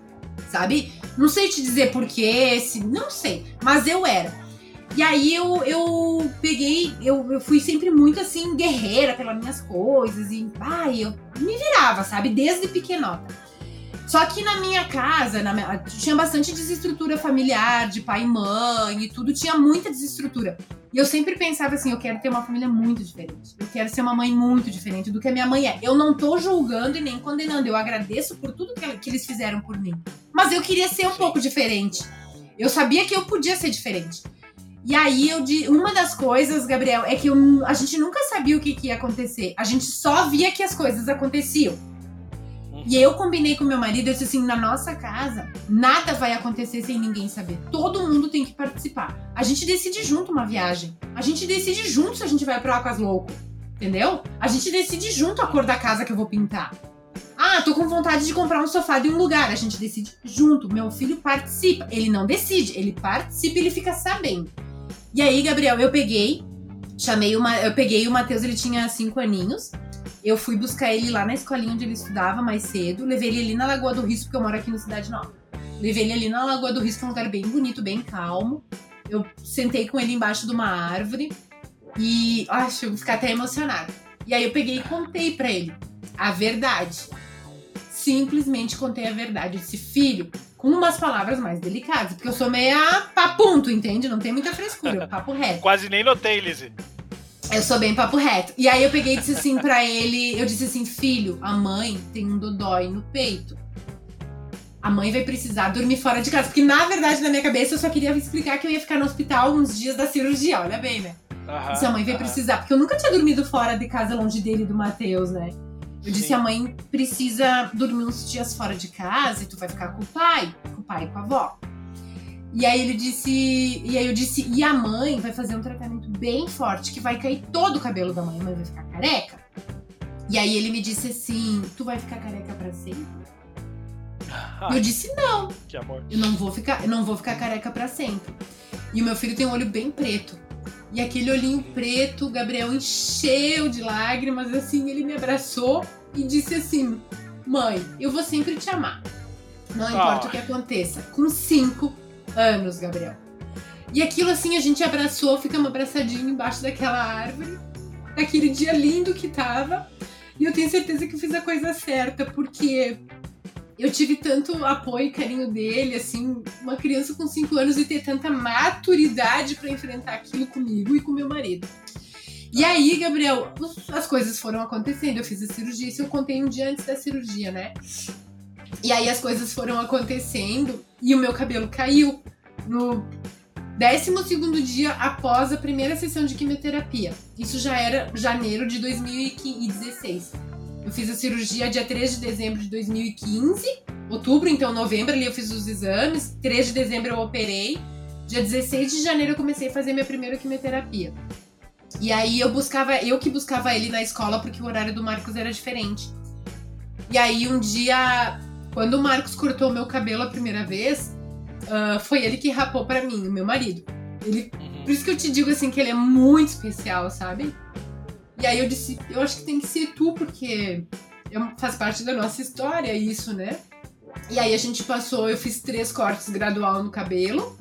Sabe? Não sei te dizer porquê, não sei, mas eu era. E aí eu peguei, eu fui sempre muito assim, guerreira pelas minhas coisas, e eu me virava, sabe? Desde pequenota. Só que na minha casa, tinha bastante desestrutura familiar, de pai e mãe e tudo, tinha muita desestrutura. E eu sempre pensava assim, eu quero ter uma família muito diferente. Eu quero ser uma mãe muito diferente do que a minha mãe é. Eu não tô julgando e nem condenando, eu agradeço por tudo que eles fizeram por mim. Mas eu queria ser um pouco diferente. Eu sabia que eu podia ser diferente. E aí, uma das coisas, Gabriel, é que a gente nunca sabia o que ia acontecer. A gente só via que as coisas aconteciam. E eu combinei com meu marido, eu disse assim, na nossa casa, nada vai acontecer sem ninguém saber. Todo mundo tem que participar. A gente decide junto uma viagem. A gente decide junto se a gente vai pro Aquas Louco. Entendeu? A gente decide junto a cor da casa que eu vou pintar. Tô com vontade de comprar um sofá de um lugar. A gente decide junto. Meu filho participa. Ele não decide, ele participa e ele fica sabendo. E aí, Gabriel, eu peguei o Matheus, ele tinha 5 aninhos. Eu fui buscar ele lá na escolinha onde ele estudava mais cedo. Levei ele ali na Lagoa do Risco, porque eu moro aqui na Cidade Nova. Levei ele ali na Lagoa do Risco, que é um lugar bem bonito, bem calmo. Eu sentei com ele embaixo de uma árvore. E, eu vou ficar até emocionada. E aí eu peguei e contei pra ele a verdade. Simplesmente contei a verdade. Eu disse, filho, com umas palavras mais delicadas, porque eu sou meia papunto, entende? Não tem muita frescura, eu papo reto. Quase nem notei, Lizzy. Eu sou bem papo reto. E aí eu peguei e disse assim pra ele, eu disse assim, filho, a mãe tem um dodói no peito. A mãe vai precisar dormir fora de casa. Porque na verdade, na minha cabeça, eu só queria explicar que eu ia ficar no hospital uns dias da cirurgia, olha bem, né? Disse, a mãe vai precisar, porque eu nunca tinha dormido fora de casa longe dele e do Matheus, né? Eu disse, a mãe precisa dormir uns dias fora de casa e tu vai ficar com o pai e com a avó. E aí eu disse, e a mãe vai fazer um tratamento bem forte, que vai cair todo o cabelo da mãe, a mãe vai ficar careca. E aí ele me disse assim, tu vai ficar careca pra sempre? Eu disse, não. Que amor. Eu não vou ficar careca pra sempre. E o meu filho tem um olho bem preto. E aquele olhinho preto, Gabriel, encheu de lágrimas, assim, ele me abraçou e disse assim, mãe, eu vou sempre te amar. Não importa o que aconteça. Com 5 anos, Gabriel. E aquilo assim, a gente abraçou, ficamos abraçadinhos embaixo daquela árvore, daquele dia lindo que tava. E eu tenho certeza que eu fiz a coisa certa, porque eu tive tanto apoio e carinho dele, assim, uma criança com 5 anos e ter tanta maturidade pra enfrentar aquilo comigo e com meu marido. E aí, Gabriel, as coisas foram acontecendo, eu fiz a cirurgia, isso eu contei um dia antes da cirurgia, né? E aí as coisas foram acontecendo e o meu cabelo caiu no 12º dia após a primeira sessão de quimioterapia. Isso já era janeiro de 2016. Eu fiz a cirurgia dia 3 de dezembro de 2015, outubro, então novembro ali eu fiz os exames, 3 de dezembro eu operei, dia 16 de janeiro eu comecei a fazer minha primeira quimioterapia. E aí eu que buscava ele na escola porque o horário do Marcos era diferente. E aí um dia, quando o Marcos cortou o meu cabelo a primeira vez, foi ele que rapou pra mim, o meu marido. Por isso que eu te digo assim que ele é muito especial, sabe? E aí eu disse, eu acho que tem que ser tu, porque faz parte da nossa história isso, né? E aí a gente passou, eu fiz 3 cortes gradual no cabelo.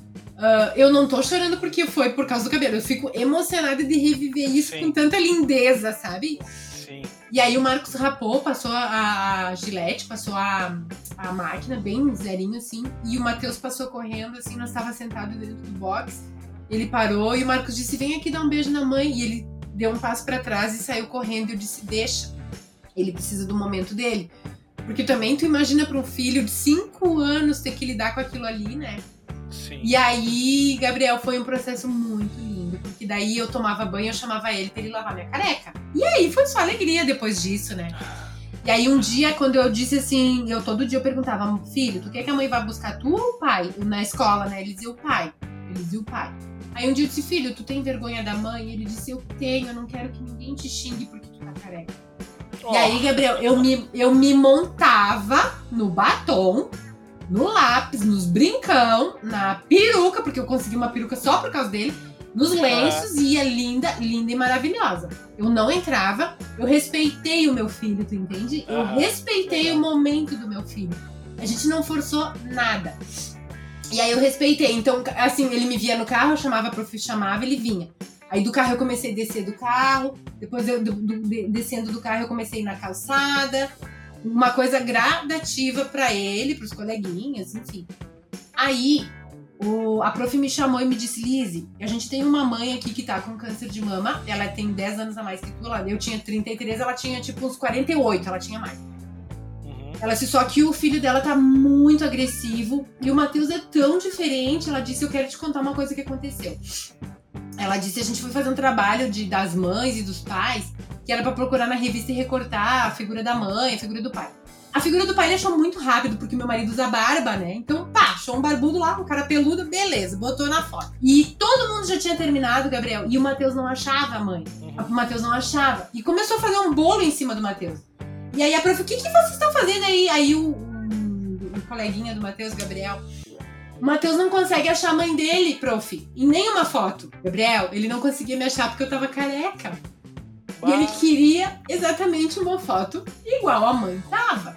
Eu não tô chorando porque foi por causa do cabelo. Eu fico emocionada de reviver isso com tanta lindeza, sabe? Sim. E aí o Marcos rapou, passou a Gillette, passou a máquina bem zerinho assim. E o Matheus passou correndo, assim, nós tava sentado dentro do box. Ele parou e o Marcos disse, vem aqui dar um beijo na mãe. E ele deu um passo pra trás e saiu correndo. E eu disse, deixa. Ele precisa do momento dele. Porque também tu imagina pra um filho de 5 anos ter que lidar com aquilo ali, né? Sim. E aí, Gabriel, foi um processo muito lindo. Porque daí eu tomava banho, eu chamava ele pra ele lavar minha careca. E aí foi só alegria depois disso, né? E aí um dia, quando eu disse assim, todo dia eu perguntava, filho, tu quer que a mãe vá buscar tu ou o pai? Na escola, né? Ele dizia o pai. Aí um dia eu disse, filho, tu tem vergonha da mãe? Ele disse, eu tenho, eu não quero que ninguém te xingue porque tu tá careca. E aí, Gabriel, eu me montava no batom, no lápis, nos brincão, na peruca, porque eu consegui uma peruca só por causa dele, nos lenços, e ia linda, linda e maravilhosa. Eu não entrava, eu respeitei o meu filho, tu entende? Eu respeitei o momento do meu filho. A gente não forçou nada. E aí eu respeitei. Então, assim, ele me via no carro, eu chamava a prof, chamava, ele vinha. Aí do carro eu comecei a descer do carro, depois descendo do carro eu comecei a ir na calçada, uma coisa gradativa pra ele, pros coleguinhas, enfim. Aí a prof me chamou e me disse, Lizzy, a gente tem uma mãe aqui que tá com câncer de mama, ela tem 10 anos a mais que tu, eu tinha 33, ela tinha tipo uns 48, ela tinha mais. Ela disse, só que o filho dela tá muito agressivo e o Matheus é tão diferente, ela disse, eu quero te contar uma coisa que aconteceu. Ela disse, a gente foi fazer um trabalho das mães e dos pais, que era pra procurar na revista e recortar a figura da mãe, a figura do pai. A figura do pai ele achou muito rápido, porque meu marido usa barba, né? Então, achou um barbudo lá, um cara peludo, beleza, botou na foto. E todo mundo já tinha terminado, Gabriel, e o Matheus não achava a mãe. O Matheus não achava. E começou a fazer um bolo em cima do Matheus. E aí a prof, o que vocês estão fazendo aí? Aí o coleguinha do Matheus, Gabriel... O Matheus não consegue achar a mãe dele, prof. Em nenhuma foto. Gabriel, ele não conseguia me achar porque eu tava careca. E ele queria exatamente uma foto igual a mãe tava.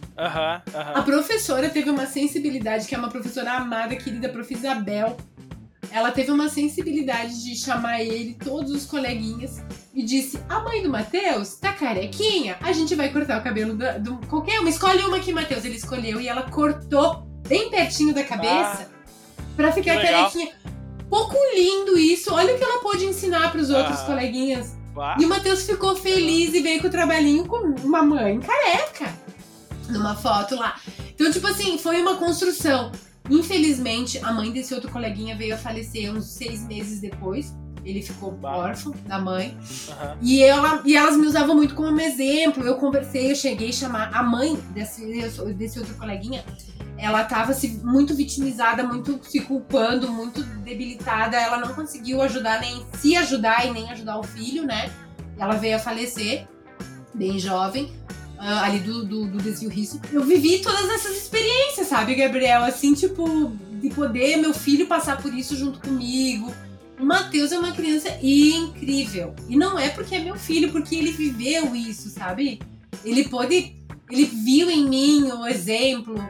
A professora teve uma sensibilidade, que é uma professora amada, querida, prof. Isabel. Ela teve uma sensibilidade de chamar ele, todos os coleguinhas, e disse, a mãe do Matheus tá carequinha, a gente vai cortar o cabelo do qualquer uma. Escolhe uma aqui, Matheus. Ele escolheu e ela cortou bem pertinho da cabeça pra ficar carequinha. Pouco lindo isso. Olha o que ela pôde ensinar pros outros coleguinhas. E o Matheus ficou feliz e veio com o trabalhinho com uma mãe careca. Numa foto lá. Então, tipo assim, foi uma construção. Infelizmente, a mãe desse outro coleguinha veio a falecer uns 6 meses depois. Ele ficou órfão da mãe. E elas me usavam muito como exemplo. Eu conversei, eu cheguei a chamar a mãe desse outro coleguinha. Ela tava muito vitimizada, muito se culpando, muito debilitada. Ela não conseguiu ajudar, nem se ajudar e nem ajudar o filho, né? Ela veio a falecer, bem jovem, ali do desvio risco. Eu vivi todas essas experiências, sabe, Gabriel? Assim, tipo, de poder meu filho passar por isso junto comigo. O Matheus é uma criança incrível. E não é porque é meu filho, porque ele viveu isso, sabe? Ele viu em mim o exemplo.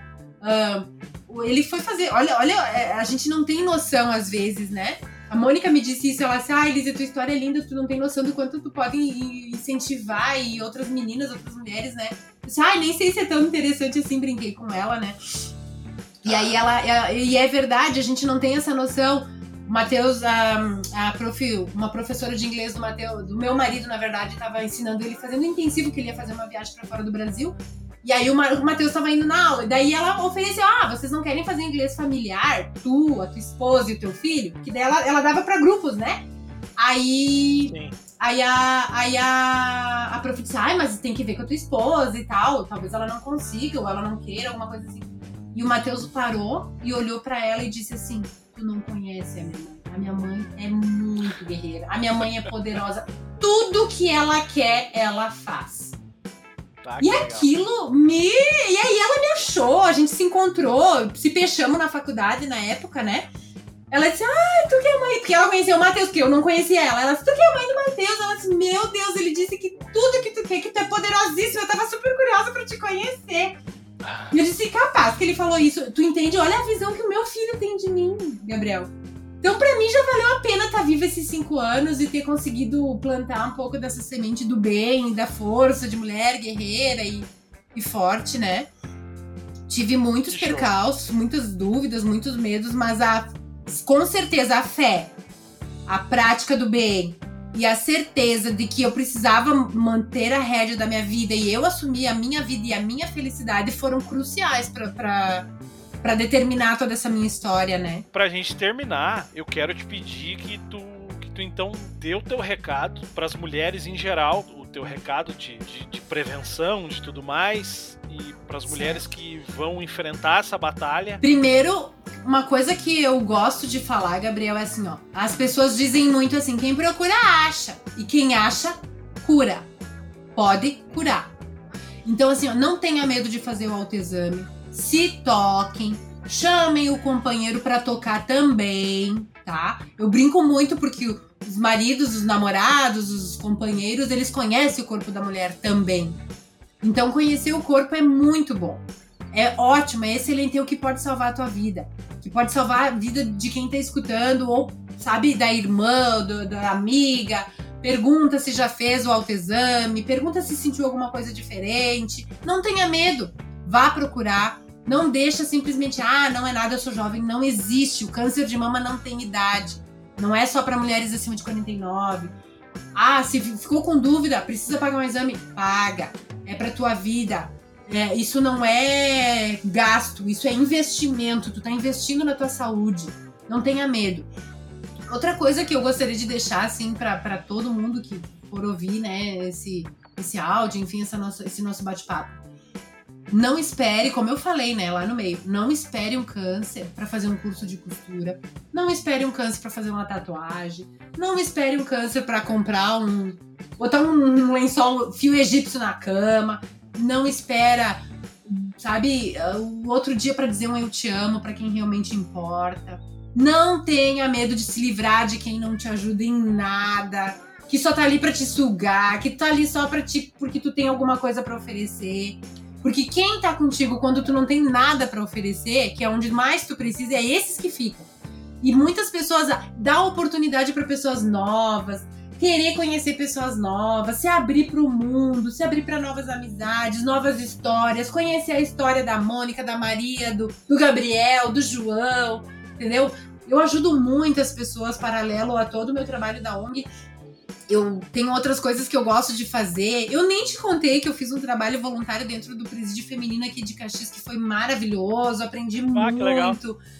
Ele foi fazer... Olha, a gente não tem noção às vezes, né? A Mônica me disse isso, ela disse, Elisa, tua história é linda, tu não tem noção do quanto tu pode incentivar e outras meninas, outras mulheres, né? Eu disse, nem sei se é tão interessante assim, brinquei com ela, né? E aí e é verdade, a gente não tem essa noção. O Matheus, uma professora de inglês do Matheus, do meu marido, na verdade, estava ensinando ele, fazendo um intensivo, que ele ia fazer uma viagem para fora do Brasil. E aí o Matheus estava indo na aula, e daí ela ofereceu, vocês não querem fazer inglês familiar? Tu, a tua esposa e o teu filho? Que daí ela dava para grupos, né? Aí a prof disse, mas tem que ver com a tua esposa e tal, talvez ela não consiga, ou ela não queira, alguma coisa assim. E o Matheus parou e olhou para ela e disse assim, tu não conhece a minha mãe. A minha mãe é muito guerreira, a minha mãe é poderosa, tudo que ela quer, ela faz. E aquilo E aí ela me achou, a gente se encontrou, se fechamos na faculdade na época, né? Ela disse, tu que é a mãe... Porque ela conheceu o Matheus, porque eu não conhecia ela. Ela disse, tu que é a mãe do Matheus? Ela disse, meu Deus, ele disse que tudo que tu quer, que tu é poderosíssima. Eu tava super curiosa pra te conhecer. E eu disse, capaz que ele falou isso. Tu entende? Olha a visão que o meu filho tem de mim, Gabriel. Então, pra mim, já valeu a pena estar viva esses 5 anos e ter conseguido plantar um pouco dessa semente do bem, da força de mulher guerreira e forte, né? Tive muitos percalços, muitas dúvidas, muitos medos, mas com certeza a fé, a prática do bem e a certeza de que eu precisava manter a rédea da minha vida e eu assumir a minha vida e a minha felicidade foram cruciais pra determinar toda essa minha história, né? Pra gente terminar, eu quero te pedir que tu então dê o teu recado pras mulheres em geral, o teu recado de prevenção, de tudo mais, e pras mulheres que vão enfrentar essa batalha. Primeiro, uma coisa que eu gosto de falar, Gabriel, é assim, ó. As pessoas dizem muito assim, quem procura acha, e quem acha, cura. Pode curar. Então, assim, ó, não tenha medo de fazer o autoexame. Se toquem, chamem o companheiro pra tocar também, tá? Eu brinco muito porque os maridos, os namorados, os companheiros, eles conhecem o corpo da mulher também. Então, conhecer o corpo é muito bom. É ótimo, é excelente, é o que pode salvar a tua vida. Que pode salvar a vida de quem tá escutando, ou, sabe, da irmã, da amiga. Pergunta se já fez o autoexame, pergunta se sentiu alguma coisa diferente. Não tenha medo, vá procurar. Não deixa simplesmente, não é nada, eu sou jovem. Não existe, o câncer de mama não tem idade. Não é só para mulheres acima de 49. Se ficou com dúvida, precisa pagar um exame? Paga. É pra tua vida. Isso não é gasto, isso é investimento. Tu tá investindo na tua saúde. Não tenha medo. Outra coisa que eu gostaria de deixar, assim, pra todo mundo que for ouvir, né, esse áudio, enfim, esse nosso bate-papo. Não espere, como eu falei, né, lá no meio, não espere um câncer pra fazer um curso de costura. Não espere um câncer pra fazer uma tatuagem. Não espere um câncer pra comprar botar um lençol, fio egípcio na cama. Não espera, sabe, o outro dia pra dizer um eu te amo pra quem realmente importa. Não tenha medo de se livrar de quem não te ajuda em nada, que só tá ali pra te sugar, que tá ali só porque tu tem alguma coisa pra oferecer. Porque quem tá contigo quando tu não tem nada pra oferecer, que é onde mais tu precisa, é esses que ficam. E muitas pessoas dão oportunidade pra pessoas novas, querer conhecer pessoas novas, se abrir pro mundo, se abrir pra novas amizades, novas histórias, conhecer a história da Mônica, da Maria, do Gabriel, do João, entendeu? Eu ajudo muitas pessoas paralelo a todo o meu trabalho da ONG. Eu tenho outras coisas que eu gosto de fazer. Eu nem te contei que eu fiz um trabalho voluntário dentro do Presídio Feminino aqui de Caxias, que foi maravilhoso. Aprendi muito. Que legal.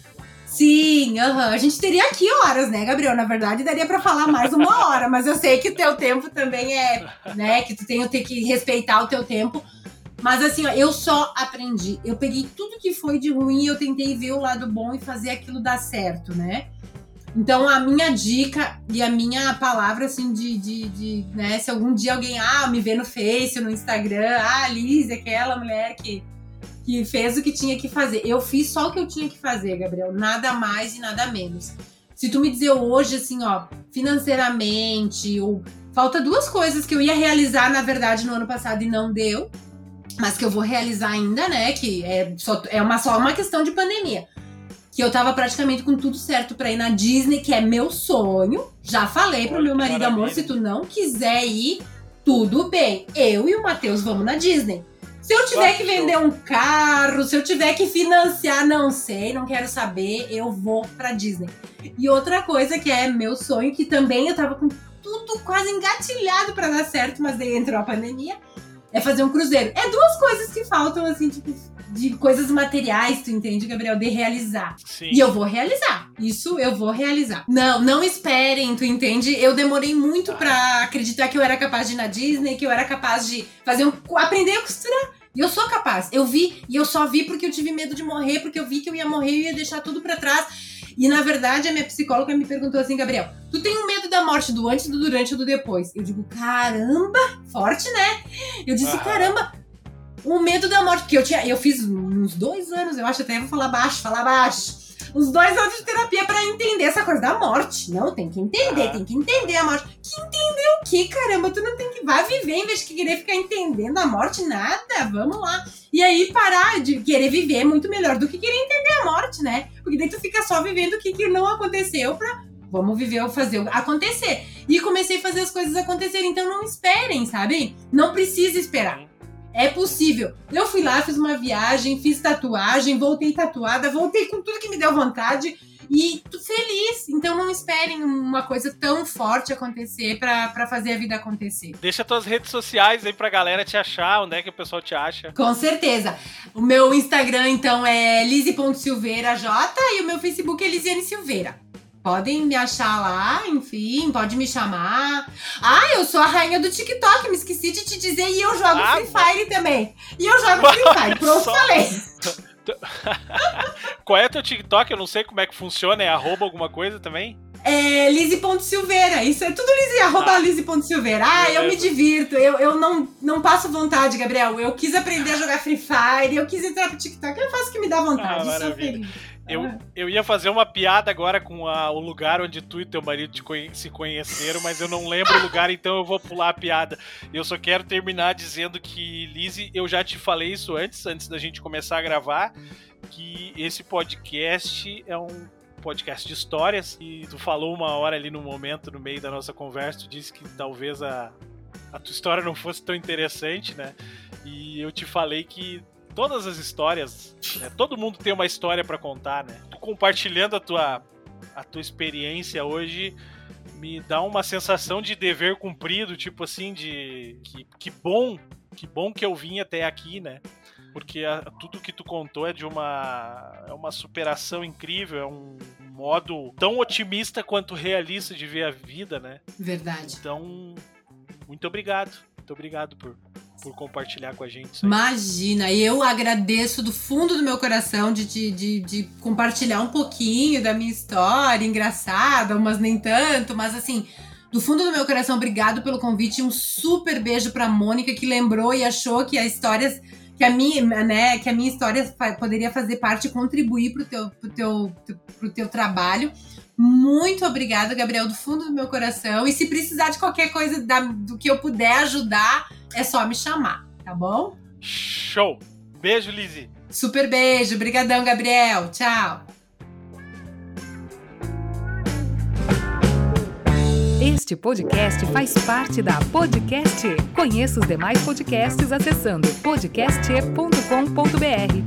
Sim, a gente teria aqui horas, né, Gabriel? Na verdade, daria pra falar mais 1 hora, mas eu sei que o teu tempo também né, que tu tem que respeitar o teu tempo. Mas assim, ó, eu só aprendi. Eu peguei tudo que foi de ruim e eu tentei ver o lado bom e fazer aquilo dar certo, né? Então, a minha dica e a minha palavra, assim, né, se algum dia alguém, me vê no Face, no Instagram, a Liz, aquela mulher que fez o que tinha que fazer. Eu fiz só o que eu tinha que fazer, Gabriel, nada mais e nada menos. Se tu me dizer hoje, assim, ó, financeiramente, falta 2 coisas que eu ia realizar, na verdade, no ano passado e não deu, mas que eu vou realizar ainda, né, que só uma questão de pandemia. Que eu tava praticamente com tudo certo pra ir na Disney, que é meu sonho. Já falei pro meu marido, amor, se tu não quiser ir, tudo bem. Eu e o Matheus vamos na Disney. Se eu tiver que vender um carro, se eu tiver que financiar, não sei, não quero saber, eu vou pra Disney. E outra coisa que é meu sonho, que também eu tava com tudo quase engatilhado pra dar certo, mas daí entrou a pandemia, é fazer um cruzeiro. É 2 coisas que faltam, assim, tipo, de coisas materiais, tu entende, Gabriel? De realizar. Sim. E eu vou realizar. Isso eu vou realizar. Não esperem, tu entende? Eu demorei muito pra acreditar que eu era capaz de ir na Disney, que eu era capaz de aprender a costurar. E eu sou capaz. Eu vi, e eu só vi porque eu tive medo de morrer, porque eu vi que eu ia morrer e ia deixar tudo pra trás. E, na verdade, a minha psicóloga me perguntou assim, Gabriel, tu tem um medo da morte do antes, do durante e do depois? Eu digo, caramba, forte, né? Eu disse, caramba, o medo da morte, porque eu fiz uns 2 anos, eu acho, até vou falar baixo, uns 2 anos de terapia pra entender essa coisa da morte. Não, tem que entender a morte. Que entender o o que, caramba? Tu não tem que... Vai viver em vez de querer ficar entendendo a morte, nada. Vamos lá. E aí, parar de querer viver é muito melhor do que querer entender a morte, né? Porque daí tu fica só vivendo o que não aconteceu pra... Vamos viver ou fazer acontecer. E comecei a fazer as coisas acontecerem. Então não esperem, sabe? Não precisa esperar. É possível. Eu fui lá, fiz uma viagem, fiz tatuagem, voltei tatuada, voltei com tudo que me deu vontade e tô feliz. Então não esperem uma coisa tão forte acontecer pra fazer a vida acontecer. Deixa tuas redes sociais aí pra galera te achar, onde é que o pessoal te acha? Com certeza. O meu Instagram, então, é lise.silveiraj e o meu Facebook é Lisiane Silveira. Podem me achar lá, enfim, pode me chamar. Eu sou a rainha do TikTok, me esqueci de te dizer, e eu jogo Free Fire também. E eu jogo Free Fire, pronto, falei. Qual é teu TikTok? Eu não sei como é que funciona, é @ alguma coisa também? É Lise.Silveira, isso é tudo Lise, @Lise.Silveira. Eu me divirto, eu não passo vontade, Gabriel. Eu quis aprender a jogar Free Fire, eu quis entrar pro TikTok, eu faço o que me dá vontade, sou feliz. Eu ia fazer uma piada agora com o lugar onde tu e teu marido se conheceram, mas eu não lembro o lugar, então eu vou pular a piada. Eu só quero terminar dizendo que, Lise, eu já te falei isso antes da gente começar a gravar, que esse podcast é um podcast de histórias, e tu falou uma hora ali no momento, no meio da nossa conversa, tu disse que talvez a tua história não fosse tão interessante, né? E eu te falei que todas as histórias, né, todo mundo tem uma história pra contar, né? Tu compartilhando a tua experiência hoje me dá uma sensação de dever cumprido, tipo assim, de que bom que eu vim até aqui, né? Porque tudo que tu contou é uma superação incrível, é um modo tão otimista quanto realista de ver a vida, né? Verdade. Então, muito obrigado por compartilhar com a gente isso aí. Imagina, eu agradeço do fundo do meu coração de compartilhar um pouquinho da minha história, engraçada, umas nem tanto, mas assim, do fundo do meu coração, obrigado pelo convite e um super beijo pra Mônica, que lembrou e achou que que a minha história poderia fazer parte e contribuir pro teu trabalho. Muito obrigada, Gabriel, do fundo do meu coração. E se precisar de qualquer coisa do que eu puder ajudar, é só me chamar, tá bom? Show! Beijo, Lise. Super beijo. Brigadão, Gabriel. Tchau. Este podcast faz parte da Podcast. Conheça os demais podcasts acessando podcast.com.br.